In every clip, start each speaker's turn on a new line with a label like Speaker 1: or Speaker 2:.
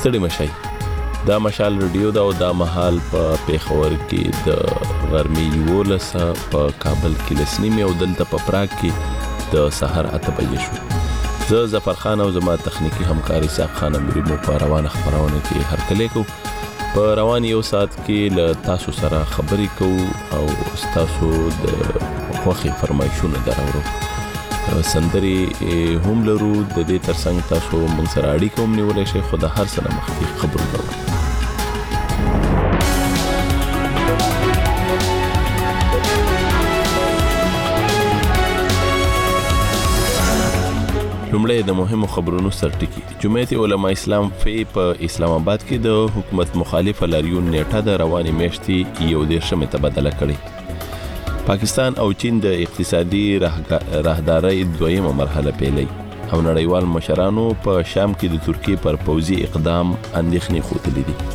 Speaker 1: ستړي مشي. دا مشال رادیو دا او دا مهال په پیښور کې د غرمې 11 په کابل کې لسنیمه او دلته په پراګ کې د سحر 8 بجې شو. زه ظفر خان او زما تخنیکی همکار اسحاق خان امری مو په روانه خبرونه کې هرکلی کو. په روان یو ساعت کې له تاسو سره خبرې کوو او تاسو د خوښي فرمایشونه درورو. سندري هم لرو د دې ترڅنګ تاسو موږ سره اړیکه هم نیولای شئ، خو د هر څه نه مخکې خبرونه کوو. لومړی د مهمو خبرونو سرټکی. جمعیت علماء اسلام فی په اسلام آباد کې د حکومت مخالف لاریون نیټه د رواني میاشتې 11 تبادله کړې. پاکستان او چین د اقتصادي راهدارۍ دویمه مرحله پیلي او نړیوال مشرانو په شام کې د ترکیه پر پوځي اقدام اندېښنې ښودلې دي.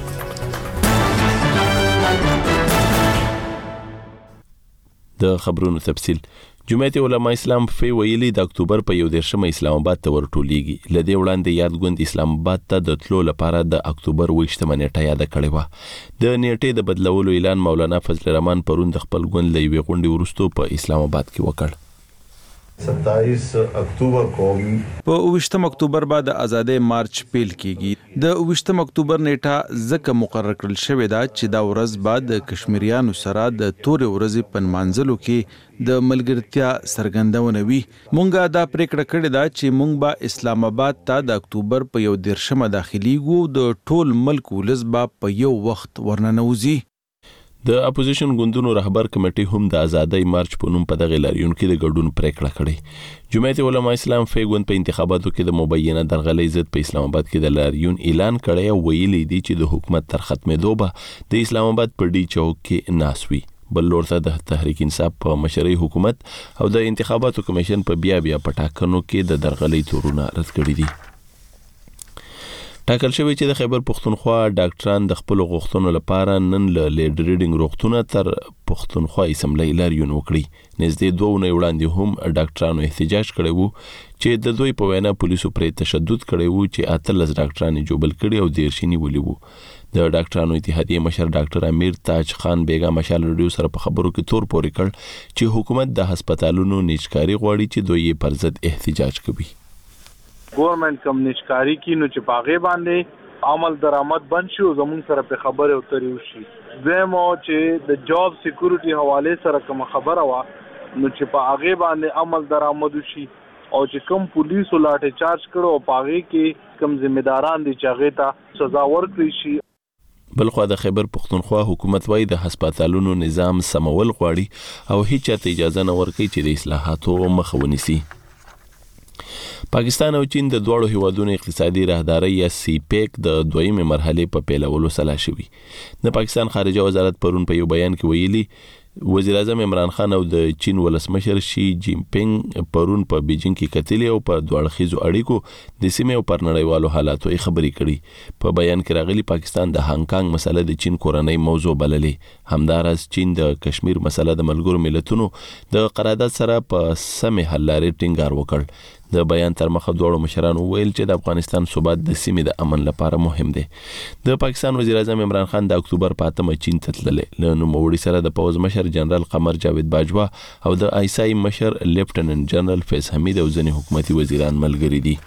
Speaker 1: د خبرونو تفصیل. جمعیت علماء اسلام فی ویلي د اکتوبر په 11 اسلام آباد ته ورټولېږي. لدې وړاندې یادګوند اسلام آباد ته د تلو لپاره د اکتوبر 28 نیټه یاد کړې و. د نیټې د بدلولو اعلان مولانا فضل الرحمن پرون د خپل ګوند له یوې غونډې وروسته په اسلام آباد کې وکړ.
Speaker 2: 27 اکتوبر کو
Speaker 3: په 28 اکتوبر بعد آزادۍ مارچ پیل کیږي. د 28 اکتوبر نیټه ځکه مقرر کړل شوې ده چې دا ورځ بعد د کشمیریانو سره د تورې ورځې په منځلو کې د ملګرتیا څرګندونه وي. مونږه دا پریکړه کړې ده چې مونږ به اسلام آباد ته د اکتوبر په 11 داخليږو. د ټول ملک ولس به په یو وخت ورننوځي.
Speaker 1: د اپوزیشن ګوندونو رهبر کمیټې هم د آزادۍ مارچ په نوم په دغه لاریون کې د ګډون پریکړه کړې. جمعیت علماء اسلام فی ګوند په انتخاباتو کې د مبینه درغلۍ ضد په اسلام آباد کې د لاریون اعلان کړی او ویلي دی چې د حکومت تر ختمېدو به د اسلام آباد په ډي چوک کې ناس وي. بل لور ته د تحریک انصاف په مشرۍ حکومت او د انتخاباتو کمیشن په بیا په ټاکنو کې د درغلۍ تورونه رد کړي دي. ټاکل شوی چې د خیبر پښتونخوا ډاکټران د خپل غوښتنو لپاره نن له لیډ ریډینګ روغتونه تر پښتونخوا اسمبلی لاریون وکړي. نږدې 2 ونې وړاندې هم ډاکټرانو احتجاج کړی وو چې د دوی په وینا پولیسو پرې تشدد کړی وو چې 18 ډاکټران جوبل کړي او 13 نیولي وو. د ډاکټرانو اتحادیې مشر ډاکټر امیر تاج خان بیگا مشال رادیو سره په خبرو کې تور پورې کړ چې حکومت د هسپتالونو نیچکاري غواړي چې دوی یې پر ضد احتجاج کوي.
Speaker 4: گورنمنت کم نشکاری کی نو چې پاغه باندې عمل درآمد بند شي او زمون سره په خبره اتري وشي. زمو چې د جاب سکیورټي حواله سره کوم خبره وا نو چې پاغه باندې عمل درآمد وشي او چې کوم پولیس لاټه چارج کړو او پاغه کې کوم ذمہداران دي چې هغه ته سزا ورکړي شي.
Speaker 1: بلخو د خیبر پښتونخوا حکومت وايي د هسپتالونو نظام سمول غواړي او هیڅ چاته اجازه نه ورکوي چې د اصلاحاتو مخه ونیسي. پاکستان او چین د دوړو هیوادونو اقتصادي راهدارۍ یا سی پیک د دویمه مرحله په پیلولو سلا شوی. د پاکستان خارجه وزارت پرون په یو بیان کې ویلي وزیر اعظم عمران خان او د چین ولسمشر شي جین پینګ پرون په بیجینګ کې کتلې او په دوړخیزو اړیکو د سیمې او پر نړیوالو حالاتو خبرې کړي. په بیان کې راغلي پاکستان د هانګ کانګ مسله د چین کورنۍ موضوع بللې. همدارس چین د کشمیر مسله د ملګرو ملتونو د قرارداد سره په سمې حل لارې ټینګار وکړ. د بیان تر مخه دوړو مشرانو ویل چې د افغانستان ثبات د سیمې د امن لپاره مهم دی. د پاکستان وزیر اعظم عمران خان د اکتوبر په 8 چین ته تللی. له نوموړي سره د پوز مشر جنرال قمر جاوید باجوا او د آیسای مشر لیفټننټ جنرال فیض حمید او ځینې حکومتي وزیران ملګري دي.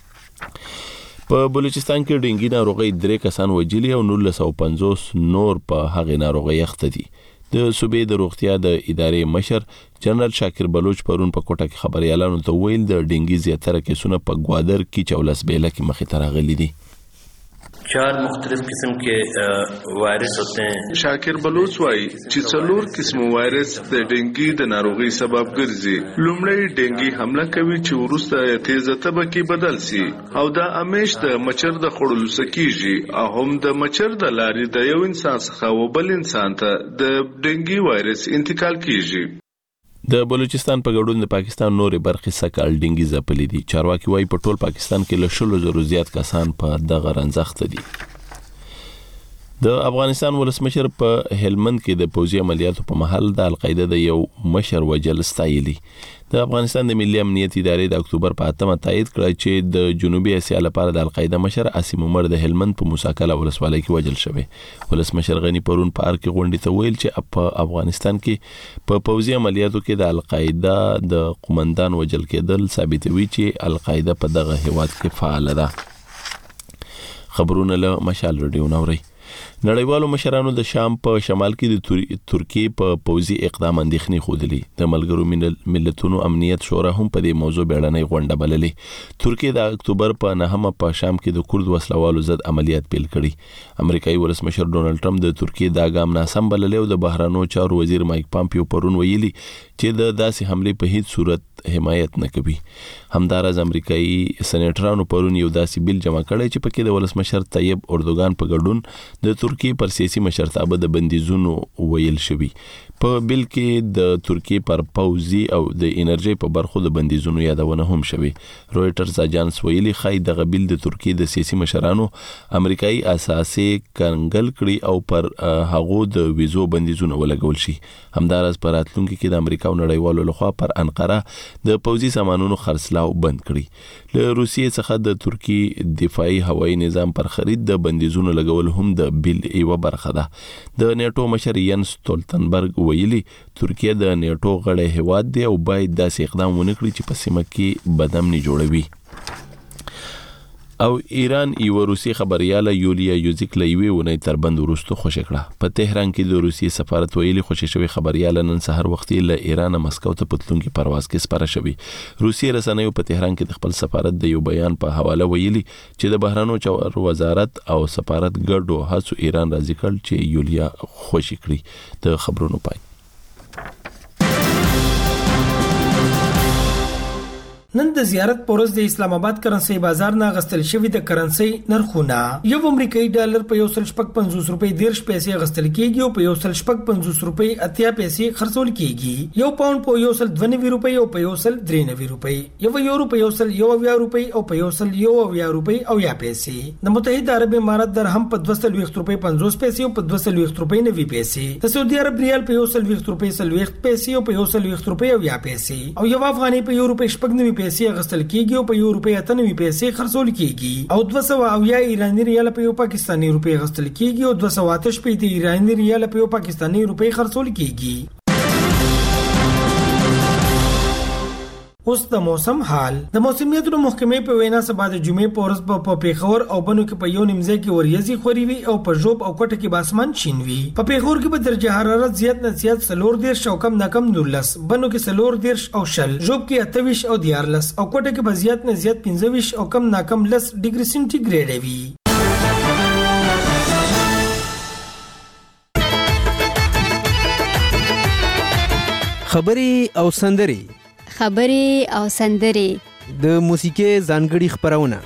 Speaker 1: په بلوچستان کې ډینګي ناروغي 3 کسان وجلی او 1950 نور په هغه ناروغي اخته دي. د صوبې د روغتیا د ادارې مشر جنرال شاکر بلوچ پرون په کوټه کې خبريالانو ته ویل د ډینګي زیاتره کیسونه په ګوادر کې 14 بیله کې مخې ته راغلي دي.
Speaker 5: 4 مختلف قسم کے وائرس ہوتے ہیں.
Speaker 6: شاکر بلوچ وايي چې 4 قسم وایرس د ډینګي د ناروغي سبب ګرځي. لومړی ډینګي حمله کوي چې ورسته تیزه طبقه بدل سي او دا امیش د مچر د خړلو سکیږي او هم د مچر د لارې د یو انسان څخه بل انسان ته د ډینګي وایرس انتقال کیږي.
Speaker 1: د بلوچستان په ګډون د پاکستان نورې برخې سکهال ډینګي ځپلې دي. چارواکي وايي په ټول پاکستان کې له 100,000 زیات کسان په دغه رنځ اخته دي. د افغانستان ولسمشر په هلمند کې د پوځي عملیاتو په محل د القاعده د یو مشر وجل ستایلی. د افغانستان د ملي امنیت ادارې د اکتوبر په 8 تایید کړ چې د جنوبي اسیا لپاره د القاعده مشر عاصم عمر د هلمند په موساکله ولسوالۍ کې وجل شوی. ولسمشر غنی پرون په ارګ کې غونډې ته ویل چې په افغانستان کې په پوځي عملیاتو کې د القاعده د قومندان وجل کېدل ثابتوي چې القاعده په دغه هیواد کې فعال ده. خبرونه له مشال رادیو نوري. نړیوالو مشرانو د شام په شمال کې د ترکیې په پوځي اقدام اندېښنې خوده. د ملګرو ملتونو امنیت شورا هم په دې موضوع بیړنۍ غونډه بللې. ترکیه د اکتوبر په 9 په شام کې د کورد وسلوالو ضد عملیات پیل کړي. امریکایي ولسمشر ډونالد ټرمپ د ترکیې دا ګام ناسم بللی او د بهرانو چارو وزیر مایک پامپیو پرون ویلي چې د داسې حملې په هیڅ صورت حمایت نه کوي. همدارز امریکایي سېنیټرانو پرون یو داسې بیل جمع کړی چې پکې د ولسمشر طیب اردوغان په ګډون د ترکیې پر سیاسي مشرتابه د بندیزونو ویل شوی. په بیل کې د ترکیې پر پوځي او د انرژي په برخو د بندیزونو یادونه هم شوی. رويټرز اجانس ویلي خای د غبیل د ترکیې د سیاسي مشرانو امریکایي اساسي کنګل کړي او پر هغو د ویزو بندیزونه ولګول شي. همدارز پر راتلونکي کې د امریکا او نړیوالو لخوا پر انقره د پوځي سامانونو خرڅلاو بند کړي. له روسیې څخه د ترکیې دفاعي هوایي نظام پر خرید د بندیزونو لګول هم د بیل یو برخه ده. د نیټو مشر ینس ستولتنبرګ ویلي ترکیه د نیټو غړی هیواد دی او باید داسې اقدام ونه کړي چې په سیمه کې بدامني جوړوي. او ایران یو روسي خبرياله یولیا یوزیک لوي ونې تربند ورستو خوشی کړه. په تهران کې د روسي سفارت ویلي خوشی شوی خبرياله نن سحر وختي له ایران مسکو ته پتلونکي پرواز کې سپاره شوی. روسي رسنیو په تهران کې د خپل سفارت د یو بیان په حواله ویلي چې د بهرانو چارو وزارت او سفارت ګډو هڅو ایران راضي کړ چې یولیا خوشی کړي. د خبرونو پای.
Speaker 7: نن د زیارت پورز د اسلام آباد کرنسي بازار نه غستل شوی د کرنسي نرخونه یو امریکایي ډالر په 150 روپۍ 10 پیسې غستل کیږي او په 150 روپۍ 80 پیسې خرڅول کیږي. یو پاوند په 192 روپۍ او په 193 روپۍ، یو یورو په 120 روپۍ او په 120 روپۍ او یا پیسې. د متحده عرب امارات درهم په 220 روپۍ 50 پیسې او په 220 روپۍ 90 پیسې. د سعودي عرب ریال په 120 روپۍ 40 پیسې او په 120 روپۍ او یا پیسې. او یو افغاني په یو روپۍ 90 پیسې غستل کیږي او په یو روپۍ 98 پیسې خرڅول کیږي. او 200 ایرانی ریال په یو پاکستانی روپۍ غستل کیږي او 208 په ایرانی ریال په یو پاکستانی روپۍ خرڅول کیږي. اوس د موسم حال. د موسمیاتو محکمې په وینا سبا د جمعې په ورځ په پیښور او بنو کې په یو نیمځای کې وریځي خوري وي او په ژوب او کوټه کې باسمان شین وي. په پیښور کې په درجه حرارت زیات نه زیات 14 او کم نه کم 19، بنو کې 14 او 20، ژوب کې 28 او 14 او کوټه کې په زیات نه زیات 15 او کم نه کم 10 ډیګري سنټیګریډ وي.
Speaker 8: خبري او سندري د موسیقي ځانګړي خبرونه،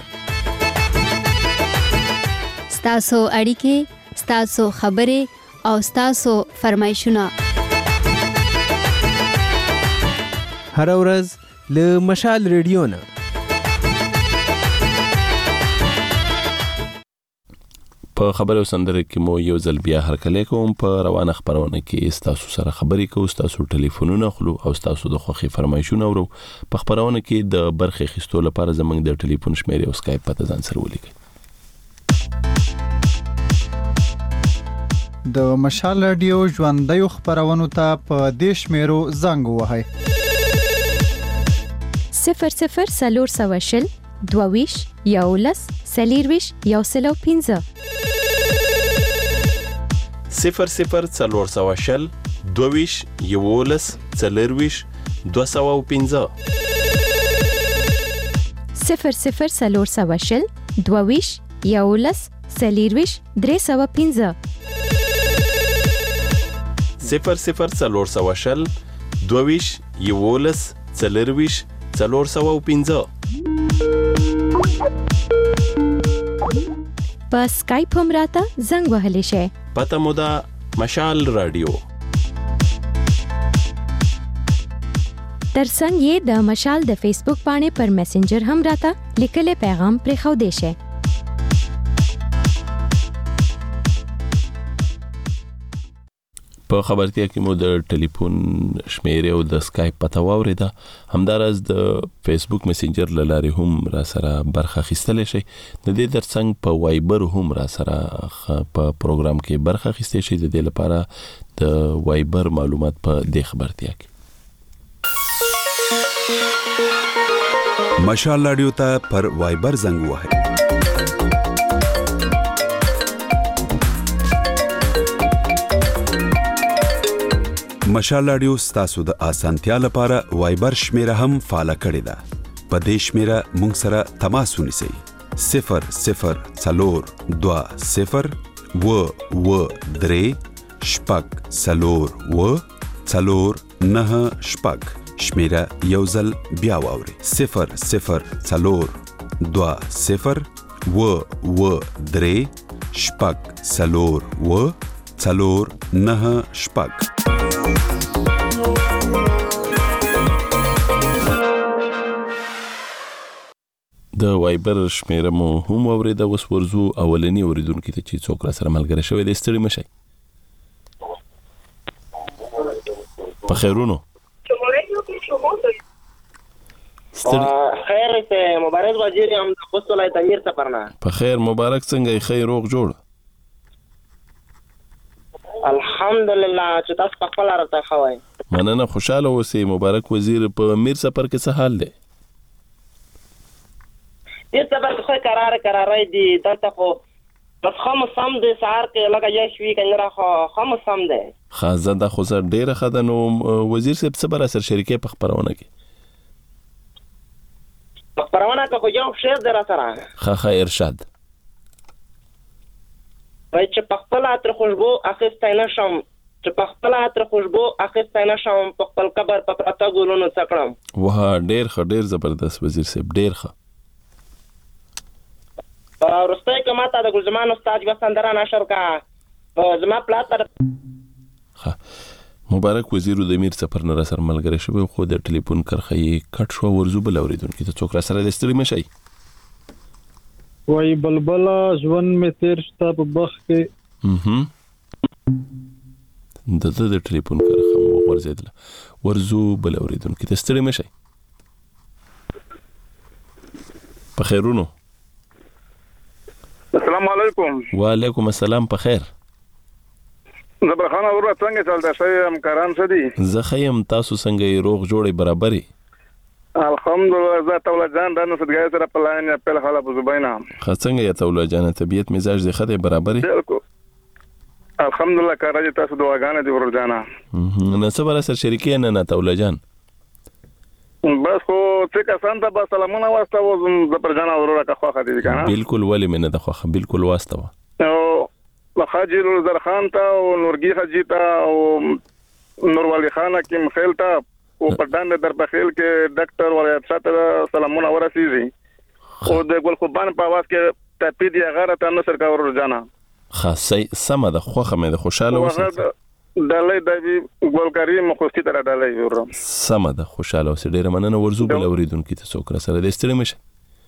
Speaker 9: ستاسو اړیکې، ستاسو خبرې او ستاسو فرمایشونه
Speaker 8: هر ورځ له مشال ریډیو نه.
Speaker 1: په خبرو سندره کې مو یو ځل بیا هرکلی کوم. په روانه خبرونه کې تاسو سره خبرې کوو، تاسو ټلیفونونه خلو او تاسو د خوخي فرمایشونه ورو. په خبرونه کې د برخه خستو لپاره زمنګ د ټلیفون شمیره او اسکایپ پته ځان سره ولیکئ.
Speaker 10: د مشال رادیو ژوندۍ خبرونو ته په دیش میرو زنګ وهاي
Speaker 11: 00 سلور سواشل دوویش یولس سلیرویش یوسلو 15
Speaker 1: 00 څلور سواشل دوویش یولس سلیرویش 215
Speaker 11: 00 سلور سواشل دوویش یولس سلیرویش 315
Speaker 1: 00 څلور سواشل دوویش یولس سلیرویش 415
Speaker 11: په سکایپ هم راته زنګ وهلی شئ.
Speaker 1: پته مو ده مشال رادیو.
Speaker 11: ترڅنګ یې د مشال د فیسبوک باندې پر میسنجر هم راته لیکلی پیغام پرېښودی شئ.
Speaker 1: په خبرتیا کې مو د ټلیفون شمیره او د اسکایپ پته واوریده. همدارس د فیسبوک میسنجر لاره هم را سره برخه اخیستل شي. د دې ترڅنګ په وایبر هم را سره په پروګرام کې برخه اخیستل شي. د دې لپاره د وایبر معلومات په دې خبرتیا کې.
Speaker 12: مشال رادیو ته پر وایبر زنګ وهئ. مشال رادیو ستاسو د اسانتیا لپاره وایبر شمیره هم فعال کړی ده. په دې شمیره مونږ سره تماس ونیسئ. 00420 شمیره یو ځل بیا واورئ. 00420
Speaker 1: د وایبر شمیره مو هم اوریده. اوس ورزو اولنی اوریدونکو ته چې څوک را سره ملګری شوی دی. ستړي مشئ. په خیرونو
Speaker 13: خیر ته مبارک وزیر هم خوست ولایت امیر سفرنا.
Speaker 1: په خیر مبارک څنګه خیر روغ جوړ؟
Speaker 13: الحمدلله چې تاسو په خپل راته خوای.
Speaker 1: مننه خوشاله اوسئ. مبارک وزیر په امیر سفر کې څه حال دی؟
Speaker 13: دې سفر خو قرار دی دلته خو بس خامو سم دی سهار کې لګا یا شوي کنه خو خامو سم دی.
Speaker 1: خازه د خو سره ډیره خدای نو وزیر صاحب صبر اثر شریکه په خبرونه کې
Speaker 13: خبرونه کو یو شعر در سره
Speaker 1: خا ارشاد
Speaker 13: وای چې په خپل عطر خوشبو اخیستای نشم چې په خپل عطر خوشبو اخیستای نشم په خپل قبر په پرتا ګلونو څکړم.
Speaker 1: واه ډیر زبردست وزیر صاحب ډیر ښه.
Speaker 13: ورسته کماته د ګلزمان استاد وسندره نشر کا زما پلاتر.
Speaker 1: مبارک وزیر د امیر سفر نه سره ملګری شوی خو د ټلیفون کرخه یې کټ شو. ورزو بل اوریدونکو ته څوک را سره د ستړي مشي.
Speaker 14: وای بلبلا ژوند می تیر شته په بخ کې.
Speaker 1: د ټلیفون کرخه مو ورزیدله. ورزو بل اوریدونکو ته ستړي مشي. په خیرونو.
Speaker 15: السلام علیکم.
Speaker 1: وعلیکم السلام. په خیر.
Speaker 15: زبرخان اورا څنګه چلته شي همکاران څه دي؟
Speaker 1: زه خیم تاسو څنګه روغ جوړې برابرې؟
Speaker 15: الحمدلله. زه تولا جان دنه صدګای سره په لاین په حاله په زبینا.
Speaker 1: څنګه یا تولا جان طبيعت مزاج دې خدای برابرې؟
Speaker 15: بالکل الحمدلله. کارا تاسو دعاګانې دي ورجانا.
Speaker 1: نه صبر سره شریکې نه تولا جان.
Speaker 15: بس خو څه کسان ته بس سلامونه واسطه و زبر جان اورا کا خو خدي کنه.
Speaker 1: بالکل ولی منه د خو بالکل واسطه.
Speaker 15: حاجی زرخان ته او نورګي حاجی ته او نور ولی خان حکیم خیل ته او پردان در بخیل کې ډاکټر ولایت سره سلامونه ورسیږي. او د ګل خوبان په आवाज کې تپید یا غره ته نو سرکا ورجانا.
Speaker 1: خاصه سم د خوخه مې د خوشاله اوسه.
Speaker 15: دلې د ګل کریم خوستي تر دلې ورم.
Speaker 1: سم د خوشاله اوسه. ډیر مننه. ورزو بل اوریدونکو ته څوک را سره د ستړي مشه.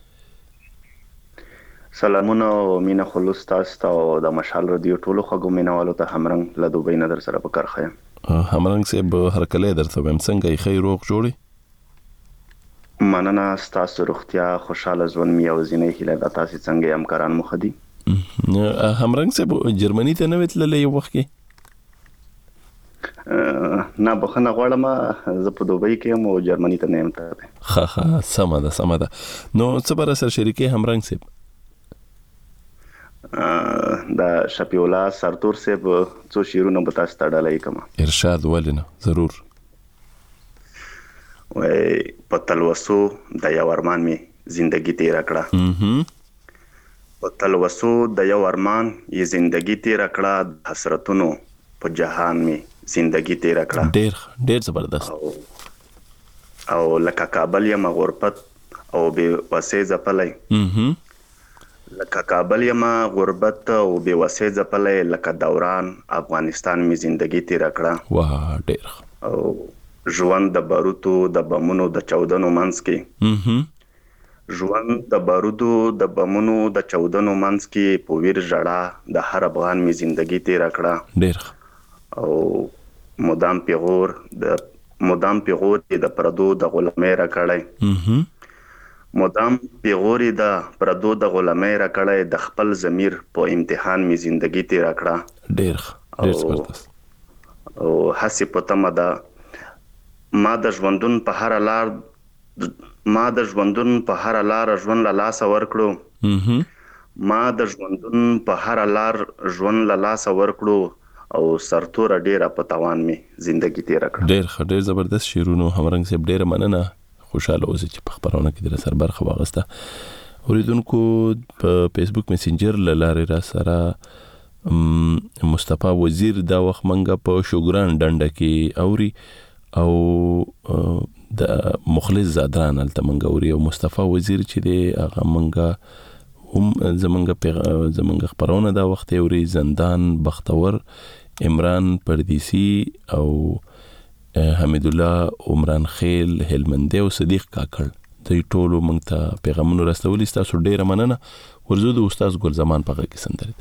Speaker 16: سلامونه او مینا خلوص تاسو او د مشال رادیو ټولو خګو مینوالو ته همرنګ له دوبۍ نظر سره په کرخه.
Speaker 1: همرنګ صاحب هر کله درته ویم څنګه خیر روغ جوړي؟
Speaker 16: مننه ستاسو روغتیا خوشاله ژوند می او زینې هیله د تاسو څنګه همکاران مخدي.
Speaker 1: همرنګ صاحب جرمني ته نه وتللې یو وخت کې؟
Speaker 16: نه بخنه غواړم. زه په دوبۍ کې مو جرمني ته نه یم ته.
Speaker 1: ها سم ده. نو څه بر سره شریکې همرنګ صاحب؟
Speaker 16: دا شفیع الله سرتور صاحب څو شیرونه به تاسو ته ډالۍ کوم.
Speaker 1: ارشاد ولنه ضرور.
Speaker 16: وای په تلوسو د یو ارمان می زندگی تیر کړه. په تلوسو د یو ارمان یې زندگی تیر کړه. حسرتونو په جهان می زندگی تیر کړه.
Speaker 1: ډیر زبردست.
Speaker 16: او لکه کابل یم غربت او به وسې ځپلای. لکه کابل یم غربت او به وسې ځپلای. لکه دوران افغانستان می زندگی تیر کړه.
Speaker 1: واه ډیر.
Speaker 16: او ژوند د باروتو د بمونو د چودنو منځ کې. ژوند د بارودو د بمونو د چودنو منځ کې په ویر ژړا د هر افغان می زندگی تیر کړه.
Speaker 1: ډیر.
Speaker 16: او مدام پیغور د پردو د غلامۍ را کړی مدام پیغوري د پردو د غلامۍ را کړی د خپل ضمیر په امتحان می زندگی تیر کړه
Speaker 1: ډیر زبردست
Speaker 16: او حسی په تمه ده ما د ژوندون په هر لار ژوند له لاسه ورکړو او سرتوره ډیره په توان می زندگی تیر کړه
Speaker 1: ډیر زبردست شیرونو همرنګ صاحب ډیره مننه خوشاله اوسئ چې په خبرونه کې در سره برخه واغسته اوریدونکو په فیسبوک میسنجر لاره را سره مصطفی وزیر دا وخت منګه په شوګران ډنډه کې اوري او د مخلص زادران الته منګه اوري او مصطفی وزیر چې دی هغه منګه هم زمنګ خبرونه دا وخت اوري زندان بختور عمران پردیسی او حمید الله عمران خیل هلمندی او صدیق کاکړ دوی ټولو موږ ته پیغامونه راستولي تاسو ډیره مننه ورزو د استاد ګل زمان په کې سندره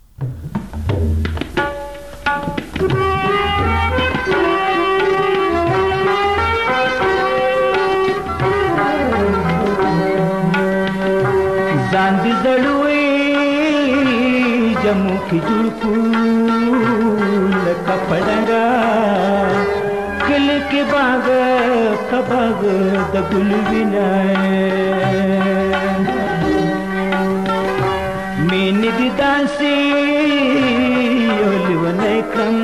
Speaker 17: ځان دې زړوي جمو کې جوړ کو لکه پړنګا کل کې باغ کباغ د ګل وینای مين دي داسي ولونه کم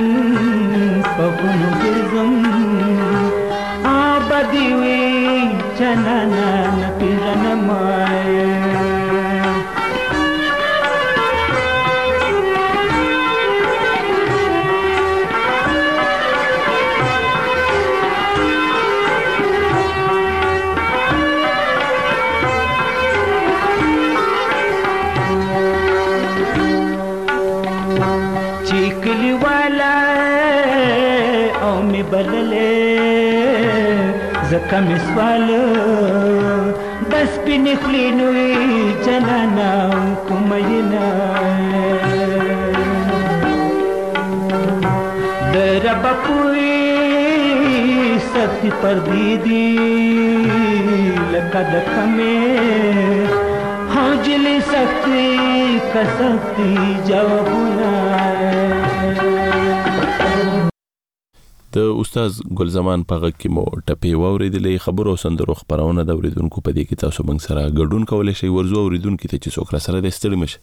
Speaker 17: پغونو ګرځم آبادی وي چنانا نپیرن مای چیکلی والا او می بللے زکه مسوال بس بنخلینوی جلانا کومینا درب پوری ستی پردیدی لکد کمی حوجلی سختی کسختی جوابونا
Speaker 1: د استاد ګل زمان په غږ کې مو ټپې واوریدلې خبرو سندرو خبرونه د اوریدونکو په دې کې تاسو موږ سره ګډون کولای شئ ورزو اوریدونکو ته چې څوک را سره د ستړي مشه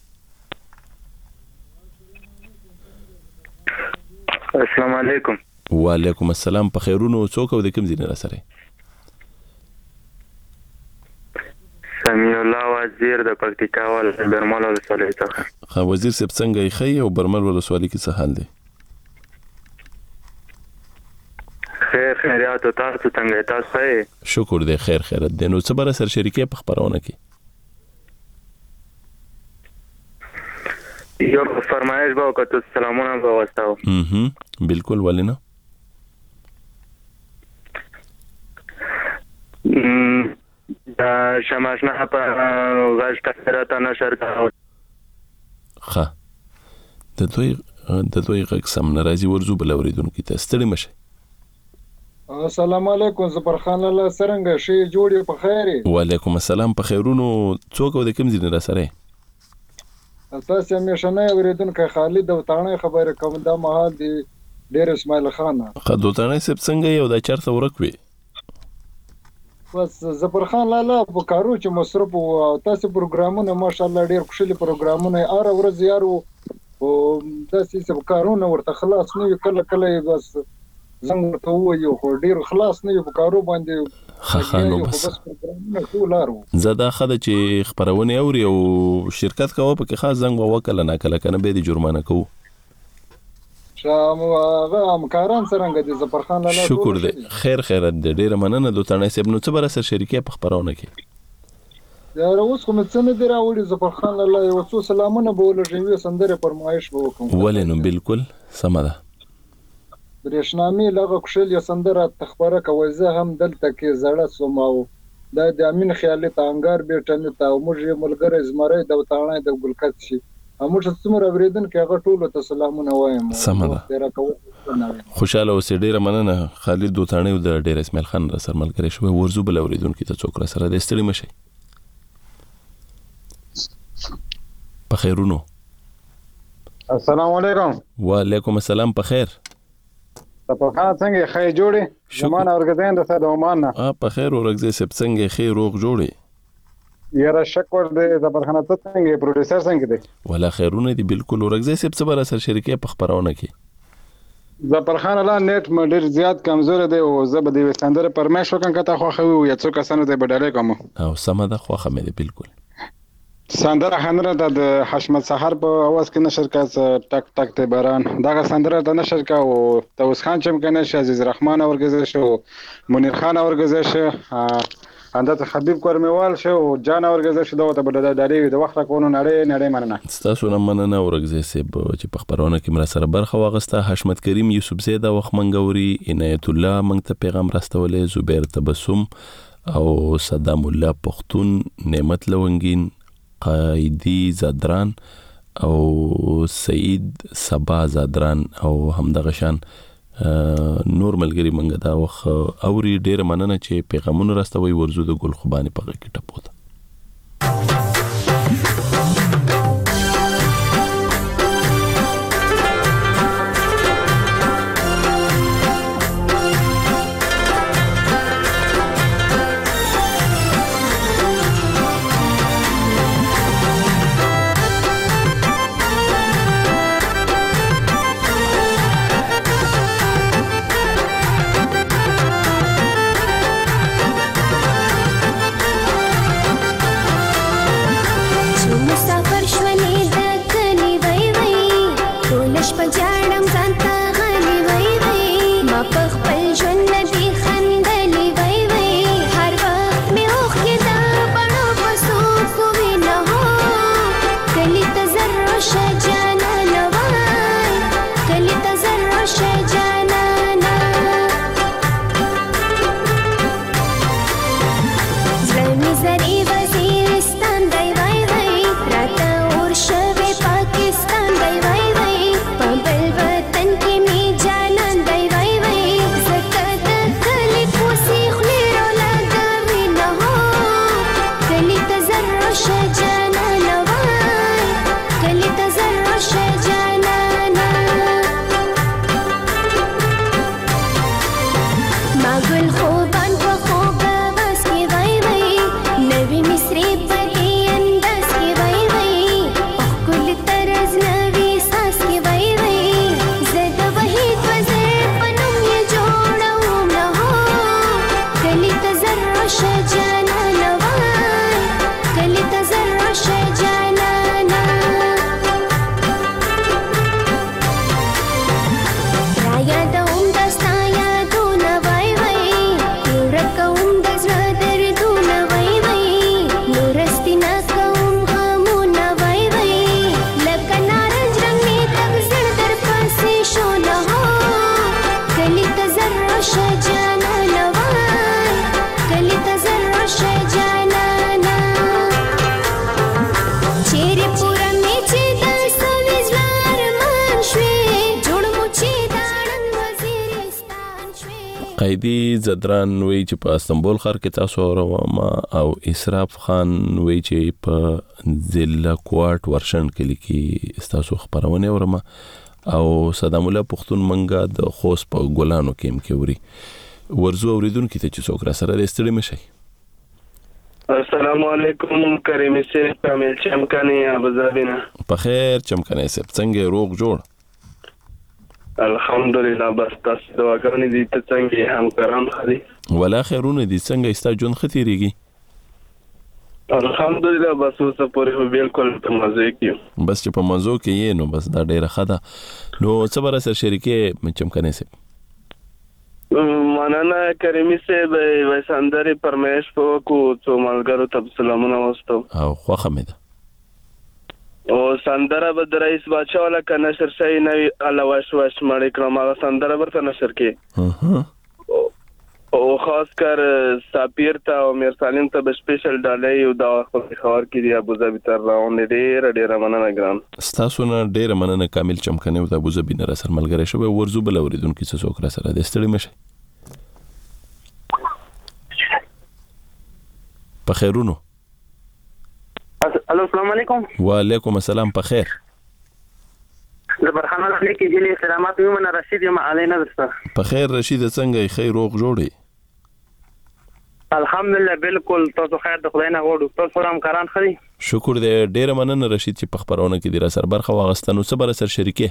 Speaker 18: السلام علیکم
Speaker 1: وعلیکم السلام په خیرونو څوک او د کوم ځای را سره
Speaker 18: سمیع الله وزیر د پکتیکا ول برمل ولسوالۍ څخه
Speaker 1: وزیر صاحب څنګه یې خی او برمل ولسوالۍ کې څه حال دی
Speaker 18: خیریات تاسو څنګه تاسو یې
Speaker 1: شکر دې خیرت دې نو څه بر سر شریکه په خبرونه کې
Speaker 18: یو فرمایش به وکړو سلامونه به واستاو
Speaker 1: بالکل ولینا
Speaker 18: دا شماشنه په غاښ کثرت نشر کاوه
Speaker 1: ښه د دوی غږ سم ناراضي ورزو بل اوریدونکو ته ستړي مشه
Speaker 19: السلام علیکم زبر خان الله سرنګ شي جوړې په خیر
Speaker 1: وعلیکم السلام په خیرونو څوک د کوم ځای نه سره
Speaker 19: تاسو همیشنه اوریدونکو خالد او تانه خبره کوم دا مهال دی ډیر اسماعیل خان
Speaker 1: خدوتانه سپ څنګه یو د چرته ورکوي
Speaker 19: بس زبر خان لاله په کارو چې مصرف او تاسو پروګرامونه ماشاءالله ډیر خوشاله پروګرامونه ار ورځ یارو او تاسو سب کارونه ورته خلاص نه کله بس زنګ ته وایو خو ډیر خلاص نه په کارو باندې
Speaker 1: خخانو بس زدا خدای چې خبرونه اوري او شرکت کوي په کې خاص زنګ وکړه نه کله به د جرمانه کوو
Speaker 19: همکاران څنګه دي زفر خان لاله
Speaker 1: شکر دې خیرت دې ډیر مننه دوتانه سیب نو څه بر سر شریکه په خبرونه کې
Speaker 19: یا اوس کوم څه نه دی راوړي زفر خان لاله یو څو سلامونه بوله ژوند سندره پرمایش وکم
Speaker 1: ولنو بالکل سمده
Speaker 19: برېښنامي لغه کوشل یا سندره تخبره کوي زه هم دلته کې زړه سوماو دا د امین خیالي تانګار بیٹنه تا موږ ملګری زمره د وطانه د ګلکت شي موږ څومره اوریدونکو هغه ټول ته سلامونه وایم.
Speaker 1: سمه ده. خوشاله اوسې. ډیره مننه خالد دوتاڼي د ډیر اسماعیل خان را سره ملګری شو. ورزو بل اوریدونکو ته څوک را سره د ستړي مشي. په خیرونو.
Speaker 20: السلام علیکم.
Speaker 1: وعلیکم السلام. په خیر.
Speaker 20: په خاطر څنګه خیر جوړي؟ زمانه ورګدین د ساده ومانه.
Speaker 1: په خیر ورګزې سب څنګه خیر روغ جوړي؟
Speaker 20: یاره شکر دې زبرخانه ته څنګه پروډوسر څنګه دی؟
Speaker 1: ولا خیرونه دي بالکل ورګزې سب صبر سره شریکه په خبرونه کې.
Speaker 20: زبرخانه لا نیټ مډر زیات کمزور دی او زبر دی وستاندر پرمیش وکړه کته خو خو یا څو کسانو ته بدلې کوم.
Speaker 1: او سم ده خو خمه دی بالکل.
Speaker 20: سندره خندره د حشمت سحر په اواز کې نشر کاس ټک ټک ته باران دغه سندره د نشر کا او توس خان چمکنه شه عزیز رحمان اورګزې شو منیر خان اورګزې شه اندات حبیب کورمیوال شو جان اورګزې شو دغه بل د داري د وخت کوونو نړۍ مننه.
Speaker 1: تاسو نه مننه اورګزې سب چې په خبرونه کې مر سره برخه واغسته. حشمت کریم یوسف زیدا وخت منګوري عنایت الله منګ ته پیغام راستولې. زبیر تبسم او صدام الله پختون نعمت لونګین قایدی زادران او سعید صبا زادران او همدغه شان نور ملګری منګه دا وخت اوري. ډیر مننه چې پیغامونه راستوي. ورزو د ګل خوبانه په کې ټپوته. قایدی زدران وی چې په استنبول ښار کې تاسو اوروما او اسراف خان وی چې په ضلع کوټ ورشن کې لیکي تاسو خبرونه اورما او صدام الله پختون منګه د خوست په ګلانو کې موري. ورزو اوریدونکو ته چې څوک را سره ستړي مشي.
Speaker 21: السلام علیکم کریم سے کامل چمکانی ابوظبینا.
Speaker 1: په خیر چمکانی سے څنګه روغ جوړ؟
Speaker 21: الحمدلله بس تاسو دعاګانې دي ته څنګه هم کرام خدي
Speaker 1: ولا خیرونه دي څنګه استا جون ختيريږي؟
Speaker 21: الحمدلله بس اوس پورې بالکل په مزه کې
Speaker 1: بس چې په مزه کې یې نو بس دا ډیره خده نو صبر سره شریکه چمکنه سي
Speaker 21: مننه کریمی سے وسندري پرمیش په کو څو ملګرو ته سلامونه واستو
Speaker 1: او خو خمده
Speaker 21: او سندره به د رئیس بادشاہ ولا کنه نشر شي نوی الله واش مړ کړم هغه سندره ورته نشر کې او خاص کر سپیر ته او میر سالم ته به سپیشل ډالۍ او دا خبر کې دی ابو ظبي تر راوند ډېر مننه ګران
Speaker 1: ستاسو نه ډېر مننه کامل چمکنه او د ابو ظبي نه سره ملګری شو ورزو بل اوریدونکو څه څوک را سره د ستړي مشه په خیرونو
Speaker 21: السلام علیکم
Speaker 1: وعلیکم السلام په خیر
Speaker 21: د برخان الله کې جلی سلامات یو من رشید یم علی نظر سره
Speaker 1: په خیر رشید څنګه خیر روغ جوړي
Speaker 21: الحمدلله بالکل تاسو خیر د خدای نه غوړو تاسو سلام کاران خري
Speaker 1: شکر دې ډېر مننه رشید چې په خبرونه کې د سر برخه واغستنو څه بر سر شریکه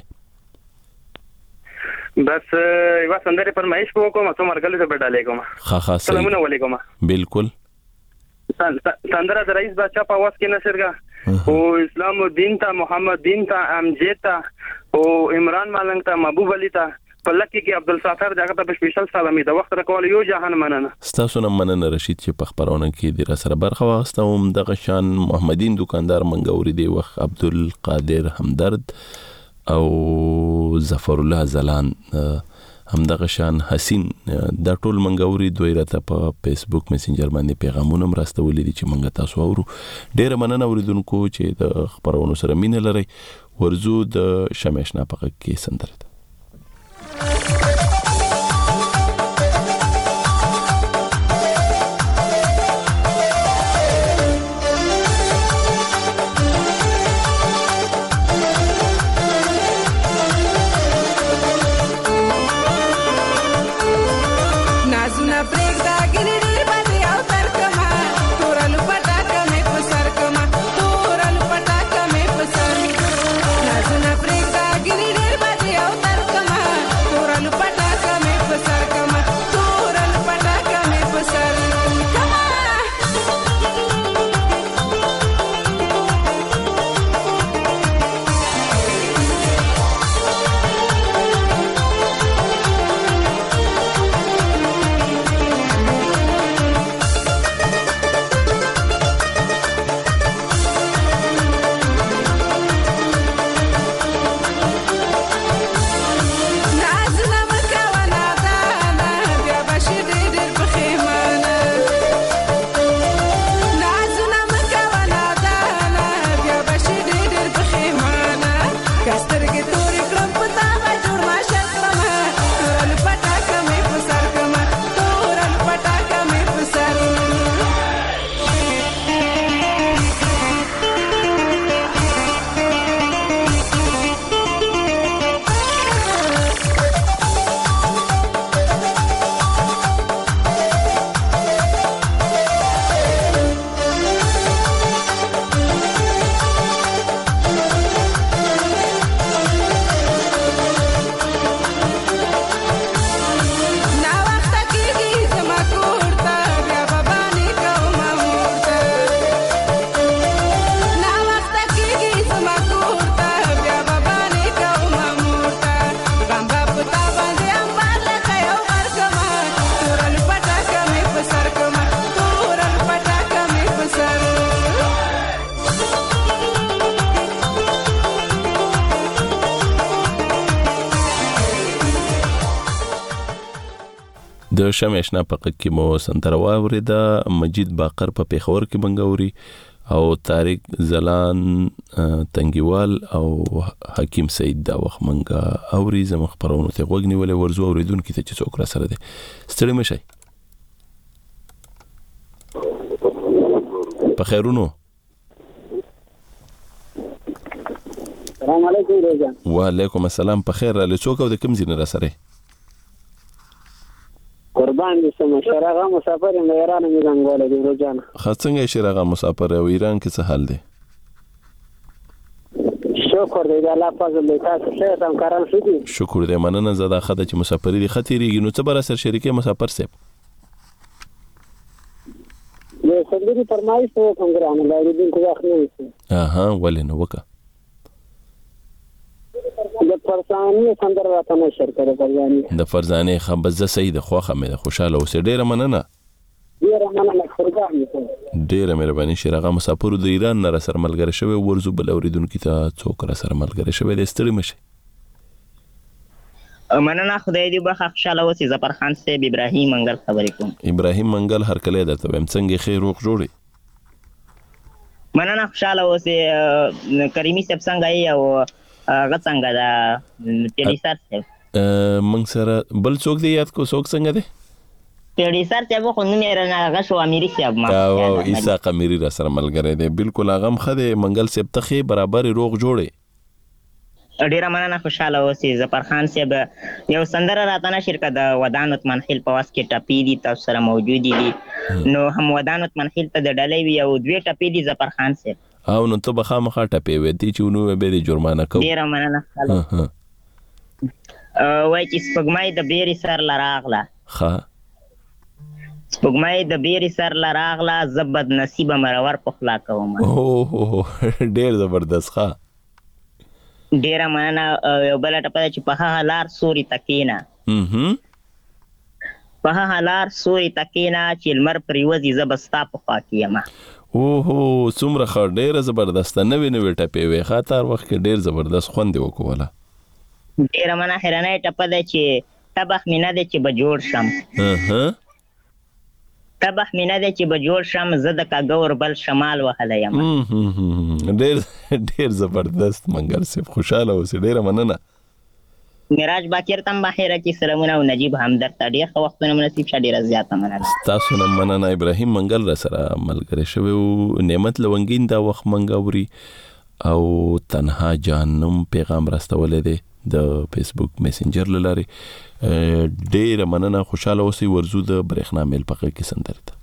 Speaker 21: بس یو سندره فرمایش کوم څو مرګل ته بدلې کوم
Speaker 1: خا
Speaker 21: سلام علیکم
Speaker 1: بالکل
Speaker 21: سندره د رئیس بادشاہ په واس کې نشرګه او اسلام الدین ته محمد دین ته امجد ته او عمران مالنګ ته محبوب علي ته په لکه کې عبدالستار دغه ته سپیشل سلامي د وخت راکول یو جهان مننه
Speaker 1: ستاسو نه مننه رشید چې په خبرونه کې د سره برخه واغستوم دغه شان محمدین دکاندار منګوري دی وخت عبدالقادر همدرد او ظفر الله زلان همدغه شان حسین د ټول منګوري دوی راته په فیسبوک میسنجر باندې پیغامونه مرستولې دي چې مونږ تاسو اورو ډېر مننه اوریدونکو چې د خبرونو سره مینه لري ورزو د شمشنا په کې سندره د شمشنا په کې مو سندره واوریده مجید باقر په پیښور کې منګوري او طارق زلان تنګیوال او حکیم سید دا وخت منګه اوري زموږ خبرونه ته وګنی ولې ورزو اوریدونکو ته چې څوک را سره دي ستړي مشي په خیرونو
Speaker 2: السلام علیکم رضا
Speaker 1: وعلیکم السلام په خیر له څوک او د کوم ځای نه را سره
Speaker 2: قربان دي سم شراغه مسافر یم ایران می زنګول دي روزانه
Speaker 1: څنګه شراغه مسافر او ایران کې څه حال دی
Speaker 2: شکر دی الله فضل دی تاسو څه تم کاران شو دي
Speaker 1: شکر دی مننه زدا خدای چې مسافر دي خطرېږي نو څه بر سر شریکه مسافر سیب
Speaker 2: له سندري فرمایش ته کوم ګرام لري دین کو وخت نه وي
Speaker 1: اها ولنه وکا
Speaker 2: د فرزانه سندره راته نشر کړه فرزانه
Speaker 1: د فرزانه خبز سید خوخه مې خوشاله اوسه ډیره مننه
Speaker 2: ډیره مننه قربان دي
Speaker 1: ډیره مهرباني شراغه مسافر د ایران نه سره ملګری شوی ورزو بل اوریدونکو ته څوک را سره ملګری شوی د ستړي مشه
Speaker 3: مننه، خدای دې برخه خوشاله اوسې. ظفرخان صاحب ابراهیم منګل خبرې کوم.
Speaker 1: ابراهیم منګل هرکلی درته وایم، څنګه خیر روغ جوړې؟
Speaker 3: مننه، خوشاله اوسې. کریمي صاحب څنګه یې او هغه څنګه ده ټیډي سر صاحب؟
Speaker 1: موږ سره بل څوک دی یاد کو؟ څوک څنګه دی؟
Speaker 3: ټیډي سر صاحب خو نوم یې رانه هغه شو امیري صاحب.
Speaker 1: او عیسی امیري را سره ملګری دی. بالکل هغه هم ښه دی. منګل صاحب ته ښې برابر روغ جوړې؟
Speaker 3: ډیره مننه، خوشاله اوسې. ظفرخان صاحب یو سندره راته نشر کړه د ودانوت منحل په واسط کې ټپې دي تاسو سره موجودې دي، نو هم ودانوت منحل ته د ډلې وي او 2 ټپې دي ظفرخان صاحب.
Speaker 1: او نو ته به خامخا ټپې وې دي چې نو به دې جرمانه کوو.
Speaker 3: ډیره مننه. وایي چې سپوږمۍ د بیرې سر له راغله، سپوږمۍ د بیرې سر له راغله، زه بد نصیبه مرور په خوله کوم.
Speaker 1: ډیر زبردست. ښه،
Speaker 3: ډیره مننه. یو بله ټپه ده چې په هغه لار سوري ته کښېنه، په هغه لار سوري ته کښېنه چې لمر پرې وځي زه به ستا په خوا کې یم.
Speaker 1: څومره ښه، ډیره زبردسته. نوې نوې ټپې وې. ښه، تار وخت کې ډیر زبردست خوند یې وکوله.
Speaker 3: ډیره مننه. خیرنۍ ټپه ده چې تبخ مې نه دی چې به جوړ شم، تبخ مې نه دی چې به جوړ شم، زه د کاګور بل شمال وهلی یم.
Speaker 1: ډیر زبردست منګل صاحب، خوشاله اوسې. ډیره مننه.
Speaker 3: معراج باکر ته هم بخیره کې سلامونه او نجیب همدرد ته ډېر ښه وختونه مو نصیب شه. ډېره زیاته مننه.
Speaker 1: ستاسو نه مننه. ابراهیم منګل را سره ملګری شوی و. نعمت لونګین دا وخت منګ اوري او تنها جان نوم پیغام راستولی دی د فیسبوک میسنجر له لارې. ډېره مننه، خوشاله اوسئ. ورځو د برېښنا میل پخه کې سندرې ته.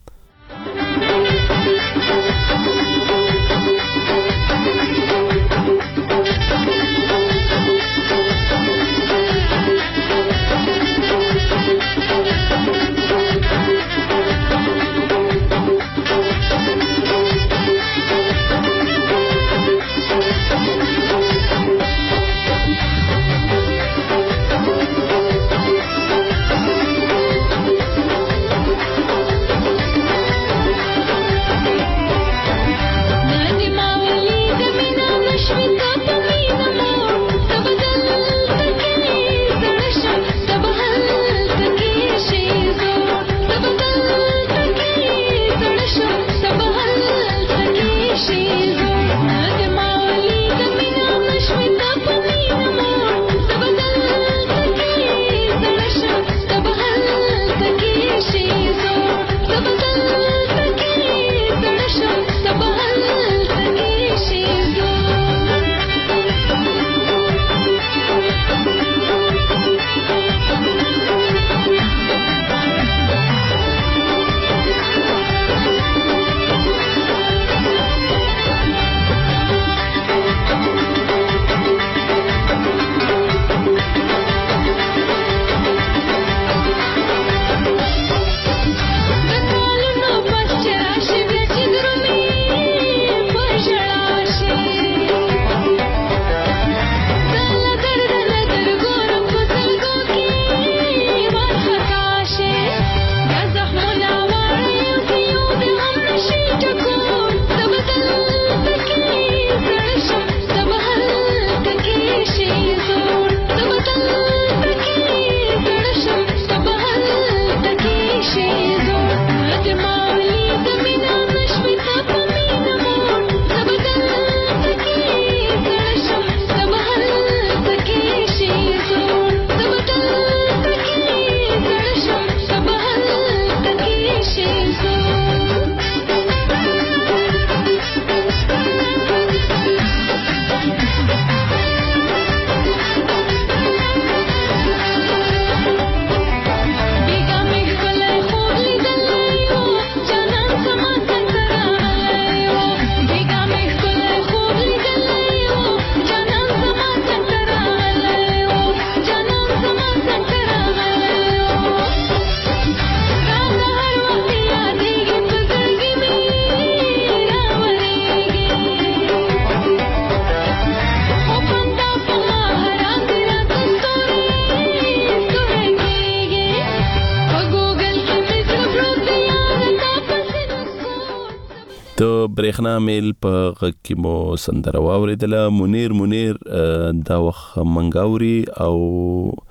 Speaker 1: برېښنا میل په غږ کې مو سندره واورېدله. منیر دا وخت منګاوري او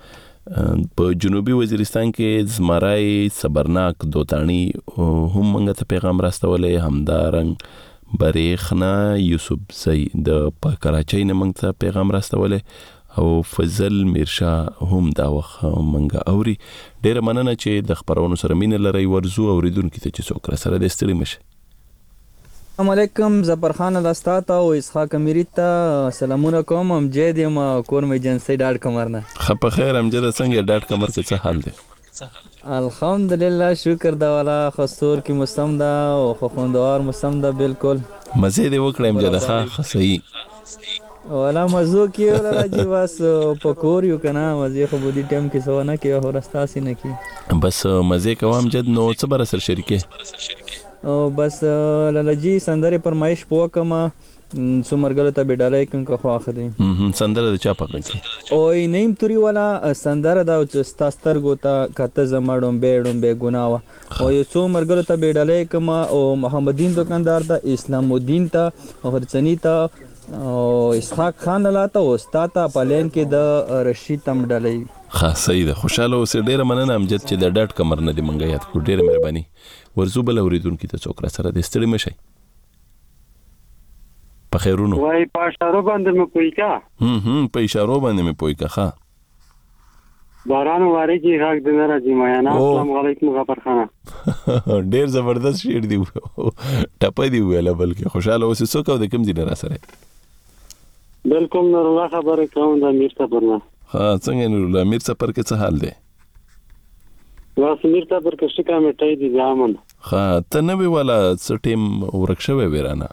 Speaker 1: په جنوبي وزیرستان کې زمرای صبرناک دوتانی هم موږ ته پیغام راستولې، همدارنګ بریخنا یوسف زئی د کراچۍ نه موږ ته پیغام راستولې او فضل میرشا هم دا وخت موږ اوري. ډیره مننه چې د خبرونو سره مینه لري. ورزو اوریدونکو ته چې څوک را سره د ستړي مشه.
Speaker 4: السلام علیکم، ظفرخان الاستا او اسحاق امیری ته سلامونه کوم. امجد یم کور ایجنسی ډاټ کمر نه.
Speaker 1: خپ خیر امجد، څنګه ډاټ کمر کې څه حال دی؟
Speaker 4: الحمدلله شکر دا والا خستور کی مستم دا او خوندوار مستم دا بالکل
Speaker 1: مزه دی وکړم امجد. ښه صحیح
Speaker 4: والا مزو کی ولا جی بس پکور یو کنه مزه خو بودی ټیم کې سو نه کې هو رستا سي نه کی
Speaker 1: بس مزه کوم جد. نو څه بر سر شریکه
Speaker 4: او بس لالجی سندره پرمایش پوکما سمرګل ته بیډالای کنه خو اخدي
Speaker 1: سندره د چا پکې
Speaker 4: او نیم توري والا سندره دا ستاستر ګوتا کته زمړم به ګناوه او یو سمرګل ته بیډالای کما او محمدین دکاندار دا اسلام الدین ته هرڅنی ته او اسحاق خان لاته او استاد پالین کې د رشید تم ډلای.
Speaker 1: خاصه ده. خوشاله اوسه. ډیره مننه امجد چې د ډاټ کمر نه دی منګه یاد کو. ډیره مهرباني. ورزو بل اوریدونکو ته څوک را سره د ستړي مشي. په خیرونو
Speaker 22: وای په اشارو باندې مې پویکا
Speaker 1: په اشارو باندې مې پویکا. ښه
Speaker 22: باران واره کې غاګ د راځي میانا. السلام علیکم غفرخانه.
Speaker 1: ډیر زبردست شعر دی ټپه دی ویل. بلکې خوشاله اوسه. څوک د کوم ځای را سره؟
Speaker 22: بالکل نور الله خبره کوم د امیر صبر نه.
Speaker 1: ها څنګه نور الله امیر صبر کې څه حال دی؟
Speaker 22: واس امیر صبر کې شکا مټای دی ځامن.
Speaker 1: ها ته نه وی والا څ ټیم ورکشوي ورانه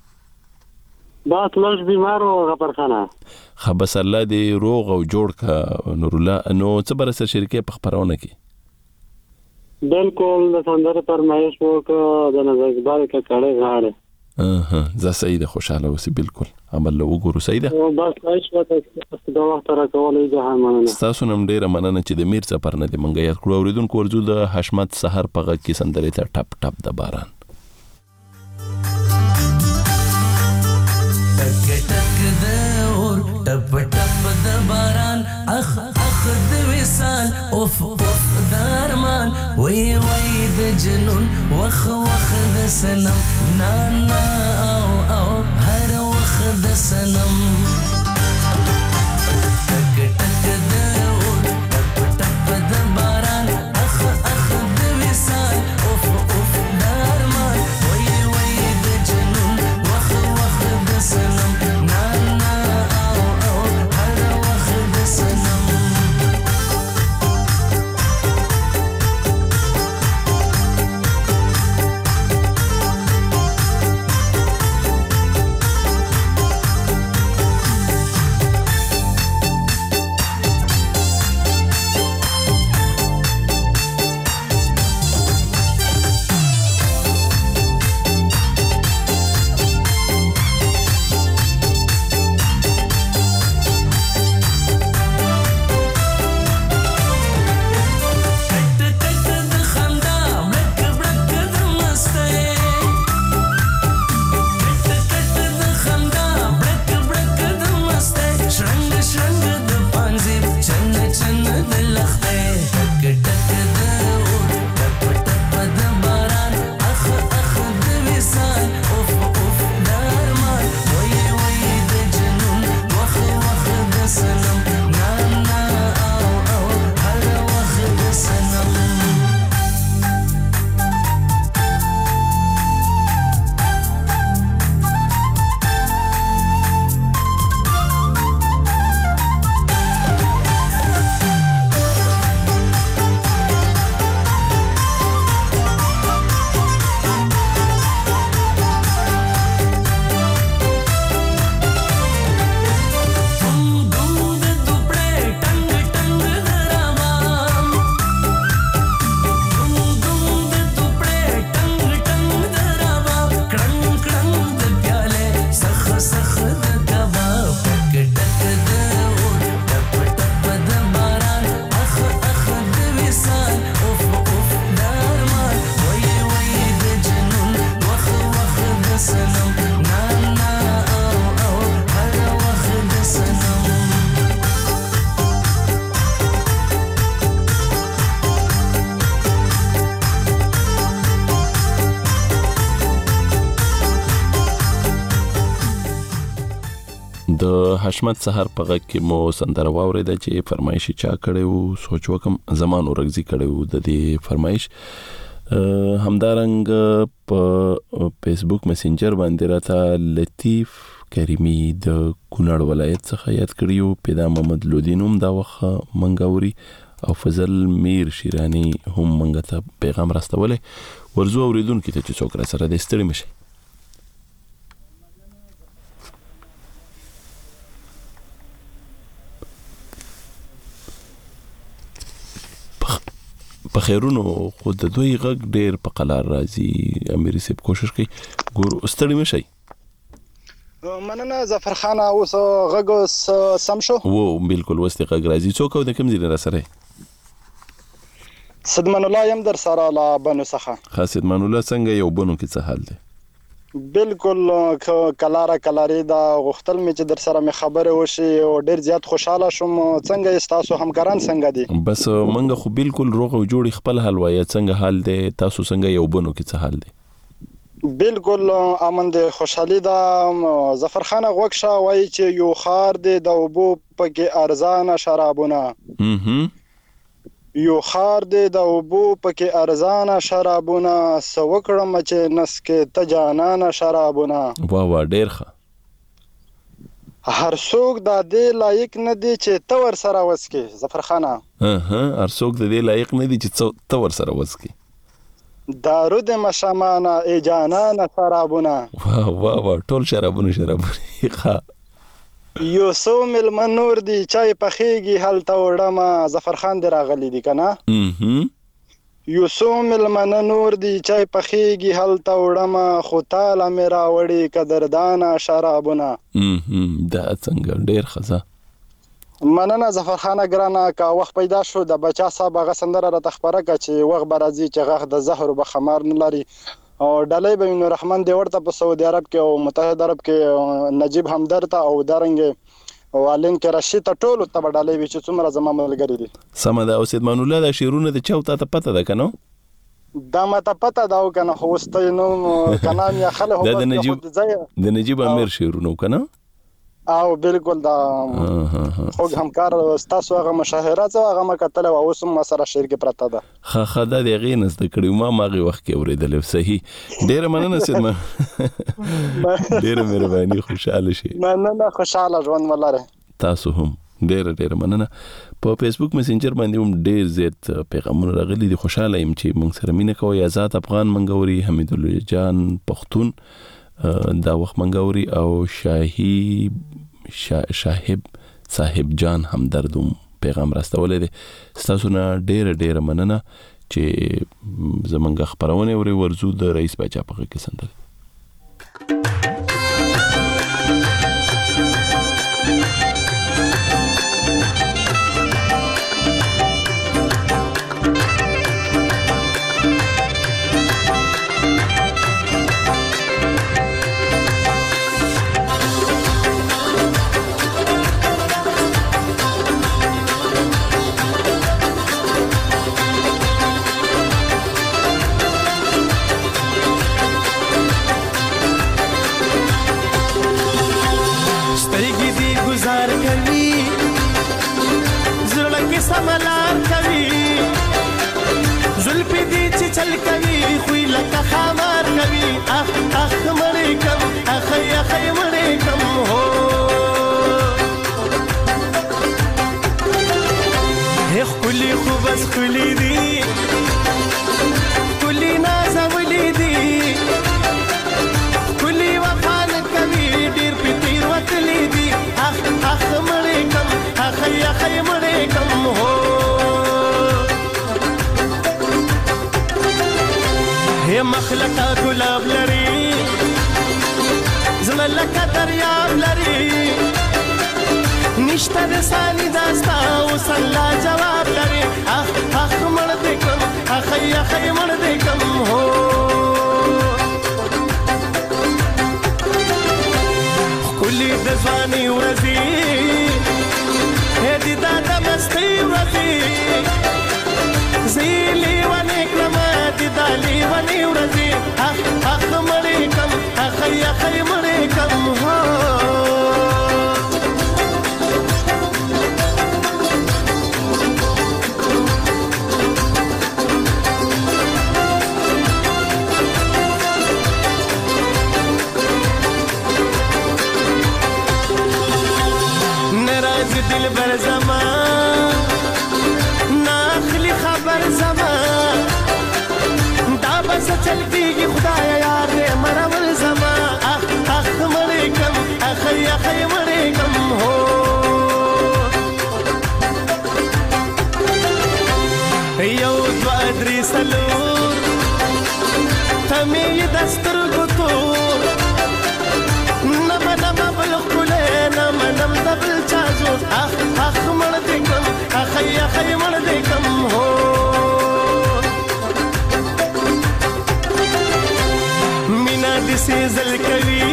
Speaker 22: بس لږ بیمار او غفرخانه.
Speaker 1: خبس الله دې روغ او جوړ کا نور الله. نو څه بر سره شریکه په خبرونه کې
Speaker 22: بالکل د سندره پرمایش وکړه د نظر اقبال کا کړه غاړه.
Speaker 1: زه سید خوشاله اوسې. بالکل عمل له وګورو سید.
Speaker 22: بس عايش وته دا وخت را کولای جهان مننه.
Speaker 1: تاسو نم ډیره مننه چې د میر سفر نه دی منګه یاد کړو. اوریدونکو ورزو د حشمت سحر په غږ کې سندره ته ټپ ټپ د باران.
Speaker 23: ټپ ټپ د باران اخ اخ د وصال اوف اوف درمان وی وی د جنون وخ وخ د سنم نا نا او او هر وخ د سنم ټک ټک د ټپ ټپ د باران اخ اخ د وصال اوف اوف درمان وی وی د جنون وخ وخ د سنم نا نا
Speaker 1: د حشمت سحر په غږ کې مو سندره واورېده چې فرمایش چا کړی و، سوچ وکم زمان اورګزي کړی و د دې فرمایش. همدارنګ په فیسبوک میسنجر باندې راته لطیف کریمی د کونړ ولایت څخه یاد کړی و، پیدا محمد لودین هم دا وخت منګاوري او فضل میر شیرانی هم منګه ته پیغام راستوله. ورزو اوریدونکو ته چې څوک را سره د ستړي مشي. په خیرونو خو د دوی غږ ډیر په قلار راځي. امیر صاحب کوشش کوي ګور ستړي مشي.
Speaker 5: مننه ظفر خان، اوس غږ سم شو؟
Speaker 1: وو بالکل وسته غږ راځي. څوک او د کوم ځای را سره؟
Speaker 5: صدمن الله يم در سره لا بنو څخه.
Speaker 1: صدمن الله څنګه یو بنو کې څه حال دی؟
Speaker 5: بالکل کلاري دا غختل می چې در سره می خبره وشي او ډیر زیات خوشاله شوم. څنګه تاسو همکاران څنګه دي؟
Speaker 1: بس منګه خو بالکل روغ او جوړ خپل حال وای. څنګه حال دی تاسو؟ څنګه یو بنو کې څه حال دی؟
Speaker 5: بالکل امن دی، خوشحالي دا. ظفر خان غوښه وای چې یو خار دی د وبو پکې ارزانه شرابونه، یو خار دی د وبو پکې ارزانه شرابونه، سوکړم چې نسکه ته جانانه شرابونه.
Speaker 1: واه ډیر ښه.
Speaker 5: هر څوک د دې لایق نه دی چې ته ور سره وسکي. ظفر خان
Speaker 1: هر څوک د دې لایق نه دی چې ته ور سره وسکي.
Speaker 5: دارو د مشامانه ای جانانه شرابونه.
Speaker 1: واه ټول شرابونه ښه.
Speaker 5: یو سو ملمه نور دی چای پخېږي هلته وړمه. ظفر خان دی راغلی دی کنه. یو سو ملمه نور دی چای پخېږي هلته وړمه، خو تاله مې راوړي قدردانه شرابونه.
Speaker 1: دا څنګه ډیر ښه.
Speaker 5: مننه ظفر خان ګرانه. که وخت پیدا شو د بچا صاحب هغه سندره راته خپره کړه چې وخت به راځي چې غږ د زهر به خمار نه لري. او ډالۍ به نور رحمان دی ورته په سعودي عرب کې او متحده عرب کې نجیب همدرد او دارنګ والین کې رشید ټولو ته ډالۍ وی چې څومره زما ملګری دي.
Speaker 1: سم ده. او سیدمان الله د شیرونه د چاو ته پته ده کنه؟
Speaker 5: دا ماته پته دا کنه خو واستې نو کنه یا خله هو
Speaker 1: د نجیب امیر شیرونه کنه.
Speaker 5: او بالکل دا خو همکار تاسو هغه مشاهره څو هغه مکتل او اوس ما سره شعر کې پراته ده.
Speaker 1: خدا دې غینس د کړي ما ماغي وخت کې اوریدل. صحیح ډیر مننه سیدما. ډیر مهرباني، خوشاله شي.
Speaker 5: مننه، خوشاله ژوند ولره.
Speaker 1: تاسو هم ډیر مننه. په فیسبوک میسنجر باندې هم ډیر زیات پیغامونه راغلي دي. خوشاله یم چې موږ سره مینه کوي. آزاد افغان منګوري، حمید الله جان پختون دا وخت منګوري او شاهب صاحب جان همدردوم پیغام راستولې دي. تاسو نه ډیر مننه چې زمونږ خبرونه اوري. ورزو د رئیس بچا په کې سندره.
Speaker 17: سملار کوي زلفي دي چې چل کوي خوې لکه خمار کوي. اخ مړې کم اخ مړې کم هو هیڅ کلی خو بس کلی دي کلی نازولې دي کلی وفان کوي ډېر پتیر وتلې دي. اخ مړې کم اخ مړې کم هو هي مخلقه ګلاب لري زملکه دریاب لري نشته د سالي داستا او سلا جواب لري. اخ مړ دې کم اخ مړ دې کم هو کلی د ځواني ورځي هدي دا د مستی ورځي زیلی ونی کلمه دی دالی ونی ورځي. اخ مړې کم اخ مړې کم هو یو دوه درې څلور ته مې یې د سترګو تور نه منم بل ښکلی نه منم د بل چا زور اخ اخ مړ دې کړم اخی اخی مړ دې کړم هو مینا دې سیزل کوي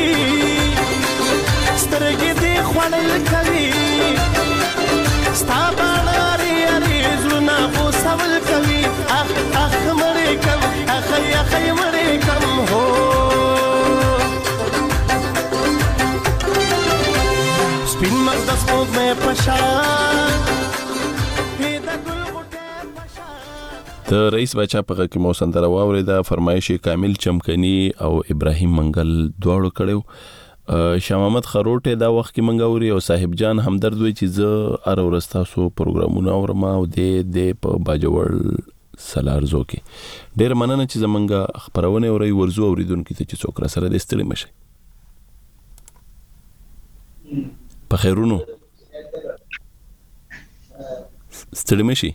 Speaker 17: سترګې دې خوړل کوي ستا باڼه ارې ارې زړونه غوسول کوي اخ اخ مړې کړم اخی اخی مړې کړم هو سپین مخ د سپوږمۍ په شان
Speaker 1: د رئیس باچا په غږ کې مو سندره واورېده. فرمایش کامل چمکني او ابراهیم منګل دواړو کړو. شاه محمد خروټه دا وخت کې منګوري او صاحب جان همدرد وی چې زه ار ورستا سو پروګرامونه اورم او د په باجوړ سلارزو کې ډېر مننه چې زمونږه خبرونه اوري ورزو اوریدونکو ته چې څوک را سره د ستړي مشه په خیرونو ستړي مشي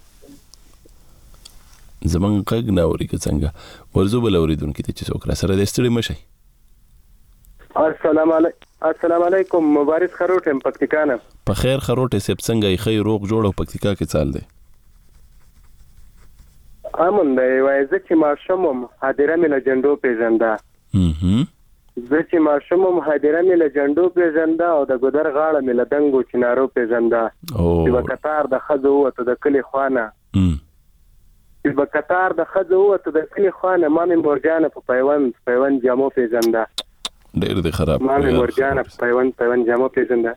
Speaker 1: زمونږ غږ نه اوري که څنګه ورزو بل اوریدونکو ته چې څوک را سره د ستړي مشه.
Speaker 22: السلام علیکم مبارک خروټم پکتیکانه
Speaker 1: په خیر خروټه سپ څنګه یې خیر روغ جوړ او پکتیکا کې چال دی
Speaker 22: امون دی وای زه چې ماشوم حاضر مې لجندو پیژنده زه چې ماشوم حاضر مې لجندو پیژنده او د ګودر غاړه مې لدنګو چنارو پیژنده چې وکتار د خزو وته د کلی خوانه چې وکتار د خزو وته د کلی خوانه ما مې مورجانه په پیوند جامو پیژنده
Speaker 1: ډېر دې خراب
Speaker 22: ما مې مورجانه په پیوند جامو پیژنده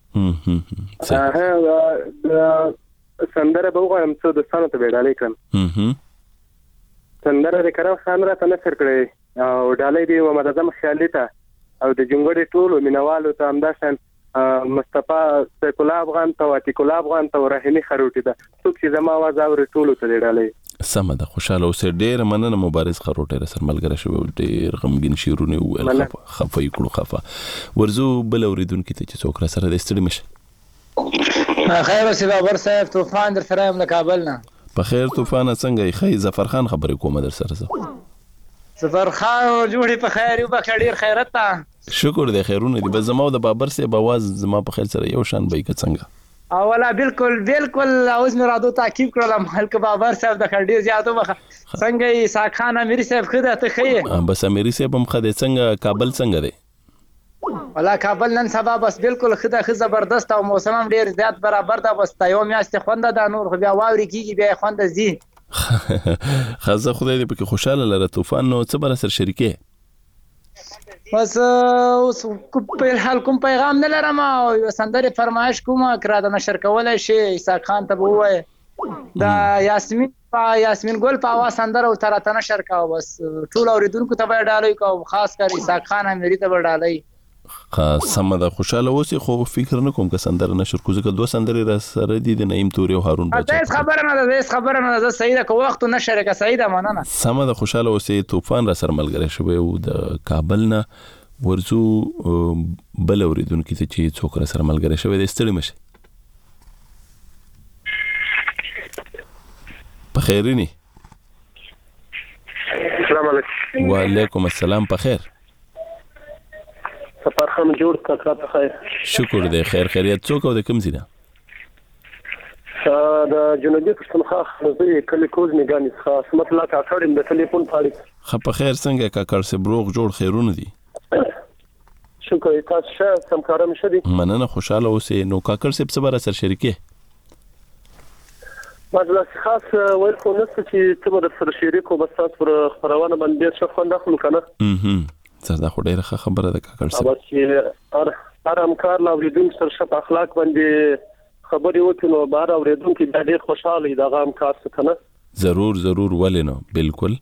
Speaker 22: سندره به وغواړم څو دوستانو ته به یې ډالۍ کړم سندره د کرم خان راته نشر کړی او ډالۍ دې محمد اعظم خیالي ته او د جونګړې ټولو مینوالو ته همداشان مصطفی سیف الله افغان ته عتیق الله افغان ته رحیمي خروټي ده څوک چې زما आवाज اوري ټولو ته دې ډالۍ
Speaker 1: سمه ده. خوشاله اوسې. ډېر مننه مبارز خروټي را سره ملګری شوی ډېر غمګین شیرونه ویل خفه کړو خفه ورزو بل اوریدونکو ته چې څوک را سره د ستړي مشه.
Speaker 6: خیر اوسې بابر صاحب طوفان در سره یم له کابل نه.
Speaker 1: په خیر طوفان څنګه یې خی ظفر خان خبرې کوم در سره
Speaker 6: ظفر خان جوړې په خیر یو بخیر ډیر خیرت ته
Speaker 1: شکر دې خیرونه دي بس زما د بابر صاحب आवाज زما په خیر سره یو شان به څنګه
Speaker 6: اولا بالکل اوس مې رادو تعقیب کړم هلکه بابر صاحب د خډیر زیاتو مخه څنګه یې ساخان امیر صاحب خده ته خې
Speaker 1: بس امیر صاحب هم خده څنګه کابل څنګه دی
Speaker 6: ولا کابل نن سبا بس بالکل خده زبردست او موسم هم ډیر زیات برابر ده بس یو میاشت خوند ده نور خو بیا واوري کیږي بیا خوند زی
Speaker 1: خزه خدای دې پکې خوشاله لره طوفان نو څه بر سر شریکه
Speaker 6: بس اوس په حال کوم پیغام نه لرم او سندره فرمایش کوم کړه د نشر کولای شي عیسی خان ته وای دا یاسمین ګل په आवाज سندره او تر ته نشر کاو بس ټول اوریدونکو ته ډالۍ کوم خاص کر عیسی خان امری ته ډالۍ
Speaker 1: سمه ده. خوشاله اوسې خو فکر نه کوم که سندره نشر کو ځکه دوه سندرې را سره دي د نعیم توري او هارون بچا
Speaker 6: خبره نه ده صحیح ده که وخت نشر که صحیح ده مننه
Speaker 1: سمه ده. خوشاله اوسې طوفان را سره ملګری شوی او د کابل نه ورزو بل اوریدونکو ته چې څوک را سره ملګری شوی د ستړي مشه. په خیرینی
Speaker 22: السلام علیکم.
Speaker 1: وعلیکم السلام. په خیر
Speaker 22: سفر خان جوړ کړه په خیر
Speaker 1: شکر دې خیر خیریت څوک او د کوم ځای نه
Speaker 22: د جنوبي پښتونخوا خزي کلی کوز میګانی خاص مطلق اکړم د ټلیفون پاړي
Speaker 1: خپ خیر څنګه کاکړ سے بروغ جوړ خیرونه دي
Speaker 22: شکر تاسو سم کارم شدي
Speaker 1: مننه خوشاله اوسې. نو کاکړ سے څه بر سر شریکه
Speaker 22: مجلس خاص ویل خو نس چې څه بر سر شریکو بس تاسو پر خبرونه باندې څه خوند اخلو کنه
Speaker 1: زړه خو ډیره خبره ده کاکړ صاحب
Speaker 22: اوبه چې ارام کار لا اوریدونکو سره شپ اخلاق باندې خبرې وکړو نو بار اوریدونکو ډېر خوشاله دي دا غام کار څه کنه
Speaker 1: ضرور ولینو بالکل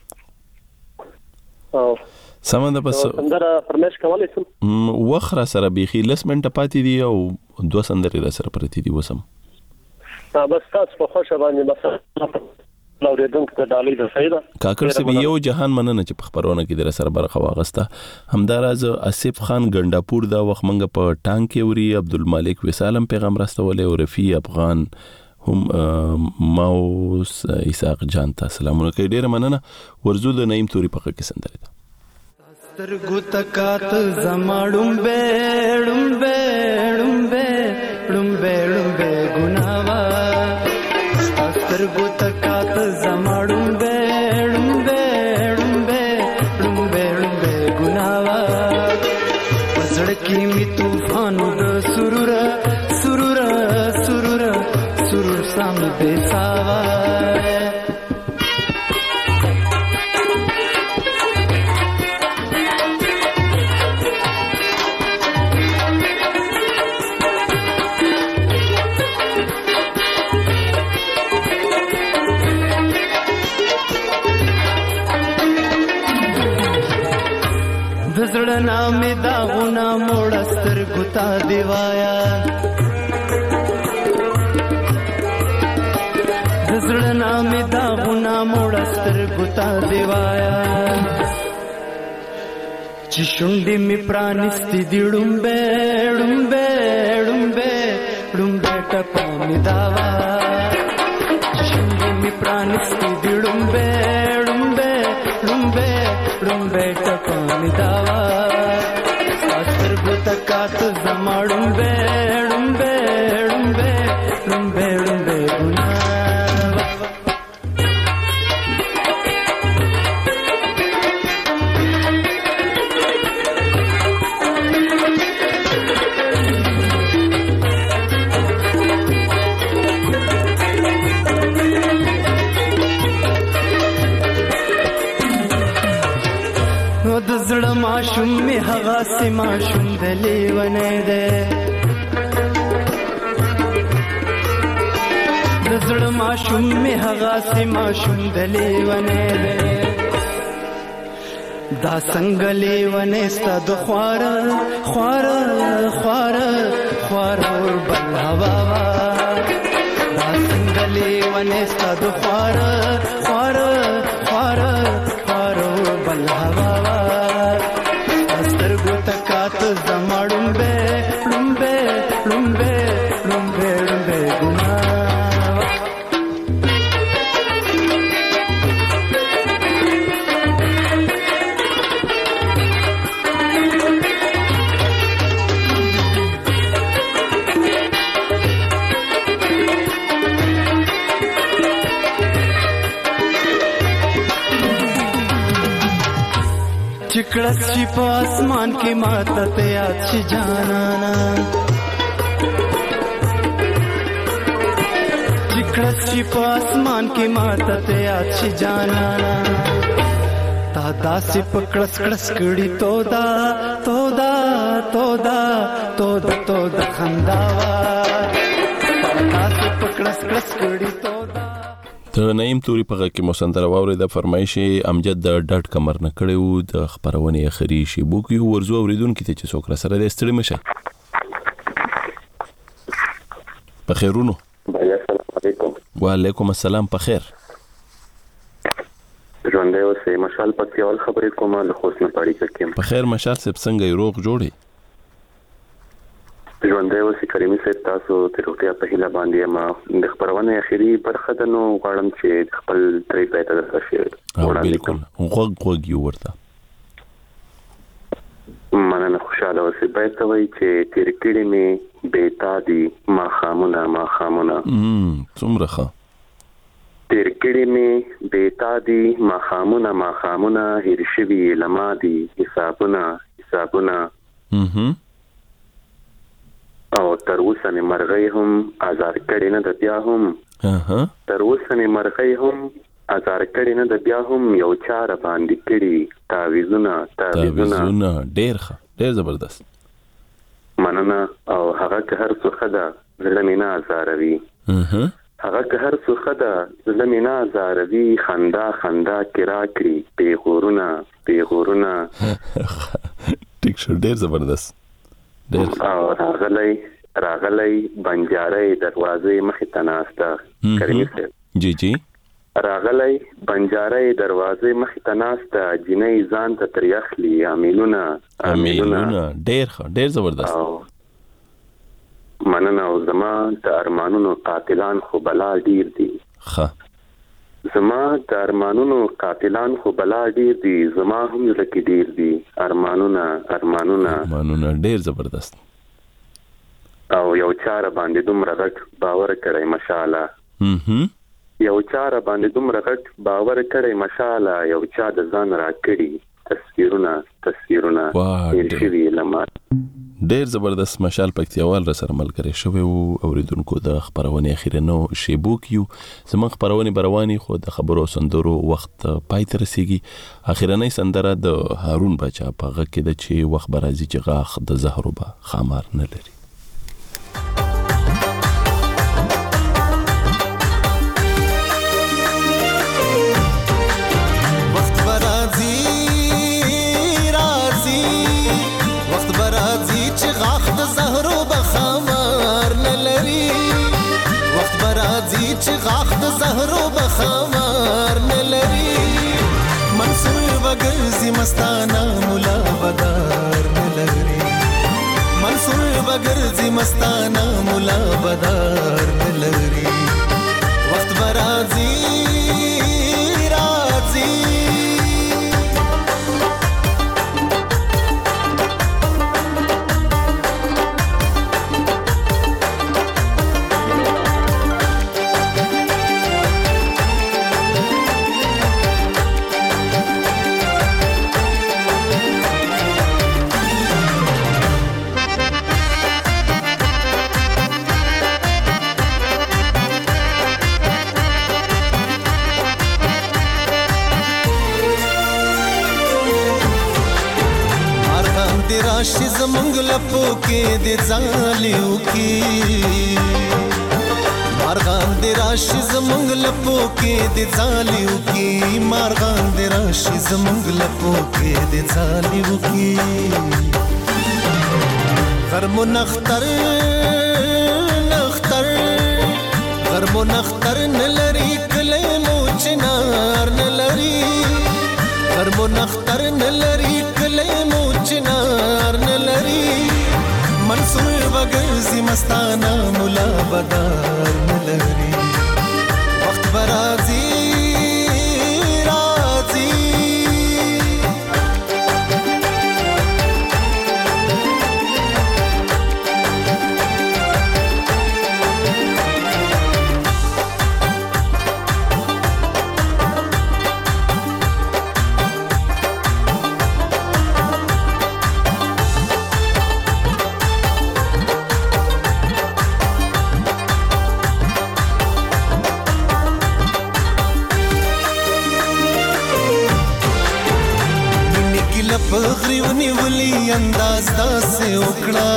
Speaker 1: سمه ده. بس
Speaker 22: سندره فرمایش کولای شم
Speaker 1: وخره سره بيخي لس منټه پاتې دي او دوه سندرې را سره پرتی دي وسم
Speaker 22: بس تاسو په خوشا باندې بس اوریدونکو ته ډالۍ ده صحیح ده
Speaker 1: کاکړ صاحب یو جهان مننه چې په خبرونه کې در سره برخه واغسته همداراز اسف خان ګنداپور دا وخت منګه په ټانک کې وري عبدالمالک وسالم پیغام راستولې او رفیع افغان هم ماوس اسحاق جان ته سلامونه کوي. ډیره مننه. ورزو د نعیم توري په کې سندره ده.
Speaker 17: سترګو تکات زماړم بیړم بیړم بیړم بیړم ګناوا سترګو تکات زماړم بیړم بیړم بیړم بیړم ګناوا پزړ کې می طوفان د سرور سرور سرور سرور سم بیساوا زړه نامې داغونه موړه سترګو ته دی وایا د زړه نامې داغونه موړه سترګو ته دی وایا چې شونډې مې پرانیستې دي ړومبې ړومبې ړومبې ړومبې ټپه مې دا وا چې شونډې مې پرانیستې دي ړومبې ړومبې ړومبې ړومبې ټپه مې دا وا سترګو تکات زماړم بیړم بیړم بیړم بیړم بیګنا د زړه ماشوم می هغه سي ماشوم د لیونه ده د زړه ماشوم می هغه سي ماشوم د لیونه ده دا څنګه لیونه ست د خوار خوار خوار خوار ور بل هوا دا څنګه لیونه ست د خوار خوار خوار خوار ور بل هوا تکات زماړم به لومبه لومبه لومبه لومبه ګنا चिकड़स शी पे आसमान की माता ते अच्छी जानाना चिकड़स शी पे आसमान की माता ते अच्छी जानाना तादा सी पकड़स कड़स कड़ी तोदा तोदा तोदा तोदा तोदा खंदावा तादा सी पकड़स कड़स कड़ी तोदा.
Speaker 1: د نعیم توري په کې مو سندره واورېده. فرمایشي امجد د ډټ کمر نه کړو د خبرونه اخري شی بوکي ورزو اوریدونکو ته چې څوک را سره د ستړي مشه. په خیرونو.
Speaker 7: السلام علیکم.
Speaker 1: وعلیکم السلام. په خیر.
Speaker 7: ژوندې اوسې. مشال پکې اول خبرې کومه له خوښ نه پاړی کوم.
Speaker 1: په خیر مشال صاحب څنګه روغ جوړي؟
Speaker 7: ژوندې اوسې کریمي صاحب تاسو ته روغتیا په هیله باندې ما د خبرونه اخري برخه د نو غواړم چې خپل تری پېټه درشي.
Speaker 1: بالکل غوږ یو ورته
Speaker 7: مننه. خوشاله اوسې. باید ته وایي چې تیر کړي مې بیتا دي ما خامونه
Speaker 1: څومره ښه
Speaker 7: تیر کړي مې بیتا دي ما خامونه هیر شوي لما دي حسابونه او تر اوسه مې مرغۍ هم آزار کړي نه د بیا هم تر اوسه مې مرغۍ هم آزار کړي نه د بیا هم یو چاره باندې کړي تعویذونه
Speaker 1: ډېر ښه ډېر زبردست.
Speaker 7: مننه. او هغه که هر څه خدا زړه مې نه آزاروي هغه که هر څه خدا زړه مې نه آزاروي خندا کې راکړي پیغورونه
Speaker 1: ټیک شو. ډېر زبردست.
Speaker 7: او راغلی بنجاري دروازې مخې ته ناسته. کریمي صاحب
Speaker 1: جی
Speaker 7: راغلی بنجاري دروازې مخې ته ناسته جنۍ ځان ته تر یخلي امیلونه
Speaker 1: ډېر ښه ډېر زبردست.
Speaker 7: مننه او زما د ارمانونو قاتلان خو بلا ډیر دي. زما د ارمانونو قاتلان خو بلا ډیر دي، زما هم زړه ډیر دي ارمانونه
Speaker 1: ډیر زبردست.
Speaker 7: او یو چاره باندې دومره غټ باور کړی ماشاءالله، یو چاره باندې دومره غټ باور کړی ماشاءالله، یو چا د ځان را کړی تصویرونه شوي لمر.
Speaker 1: ډیر زبردست. مشال پکتیاوال را سره ملګری شوی وو. اوریدونکو د خبرونه اخیرنو شیبو کیو زمون خبرونه برواني خو د خبرو سندرو وخت پای ته رسیږي. اخیرنۍ سندره د هارون بچا په غږ کې د چې وخت برازي چې غاخ د زهرو به خمار نه لري.
Speaker 17: چې غاخ د زهرو بخمار نه لري، منصور بغرزي مستانه مولا بدار نه لري، منصور بغرزي مستانه مولا بدار نه لري. وخت برازي راځي راشي زمونږ لپو کې د ځالیو کې، مارغان د راشي زمونږ لپو کې د ځالیو کې، مارغان د راشي زمونږ لپو کې د ځالیو کې. غرمو نختر غرمو نختر نلري کلی مو چنار نلري، غرمو نختر نلري کلی مو چنار نلري، منصور بغرزي مستانه مولا بدار نلري. وخت برازي راځي پغریونی ولی انداز داسې وکړه،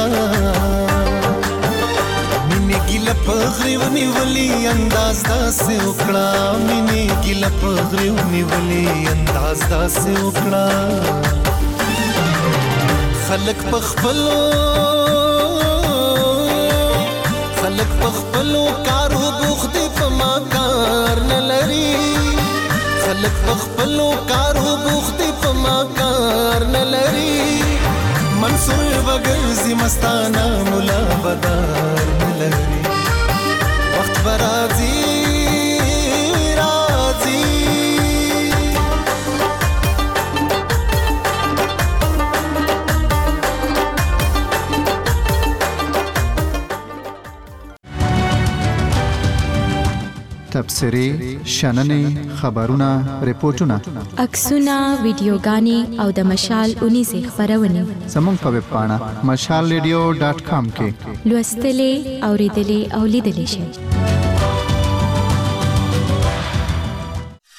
Speaker 17: مینې ګیله پغریونی ولی انداز داسې وکړه، مینې ګیله پغریونی ولی انداز داسې وکړه. خلک پخپلو کارو بوخت په ما کار نه لري، خلک پخپلو کارو بوخت په ما کار نه لري، منصور بغرزي مستانه مولا بدار نه لري. وخت برازي راځي
Speaker 8: تبصرې، شننې، خبرونه، ریپورتونه،
Speaker 11: عکسونه، ویډیوګانې او د مشال 19 خبرونه
Speaker 8: زموږ په ویب پاڼه mashalradio.com کې
Speaker 11: لوستلې، اوریدلې او لیدلې شئ.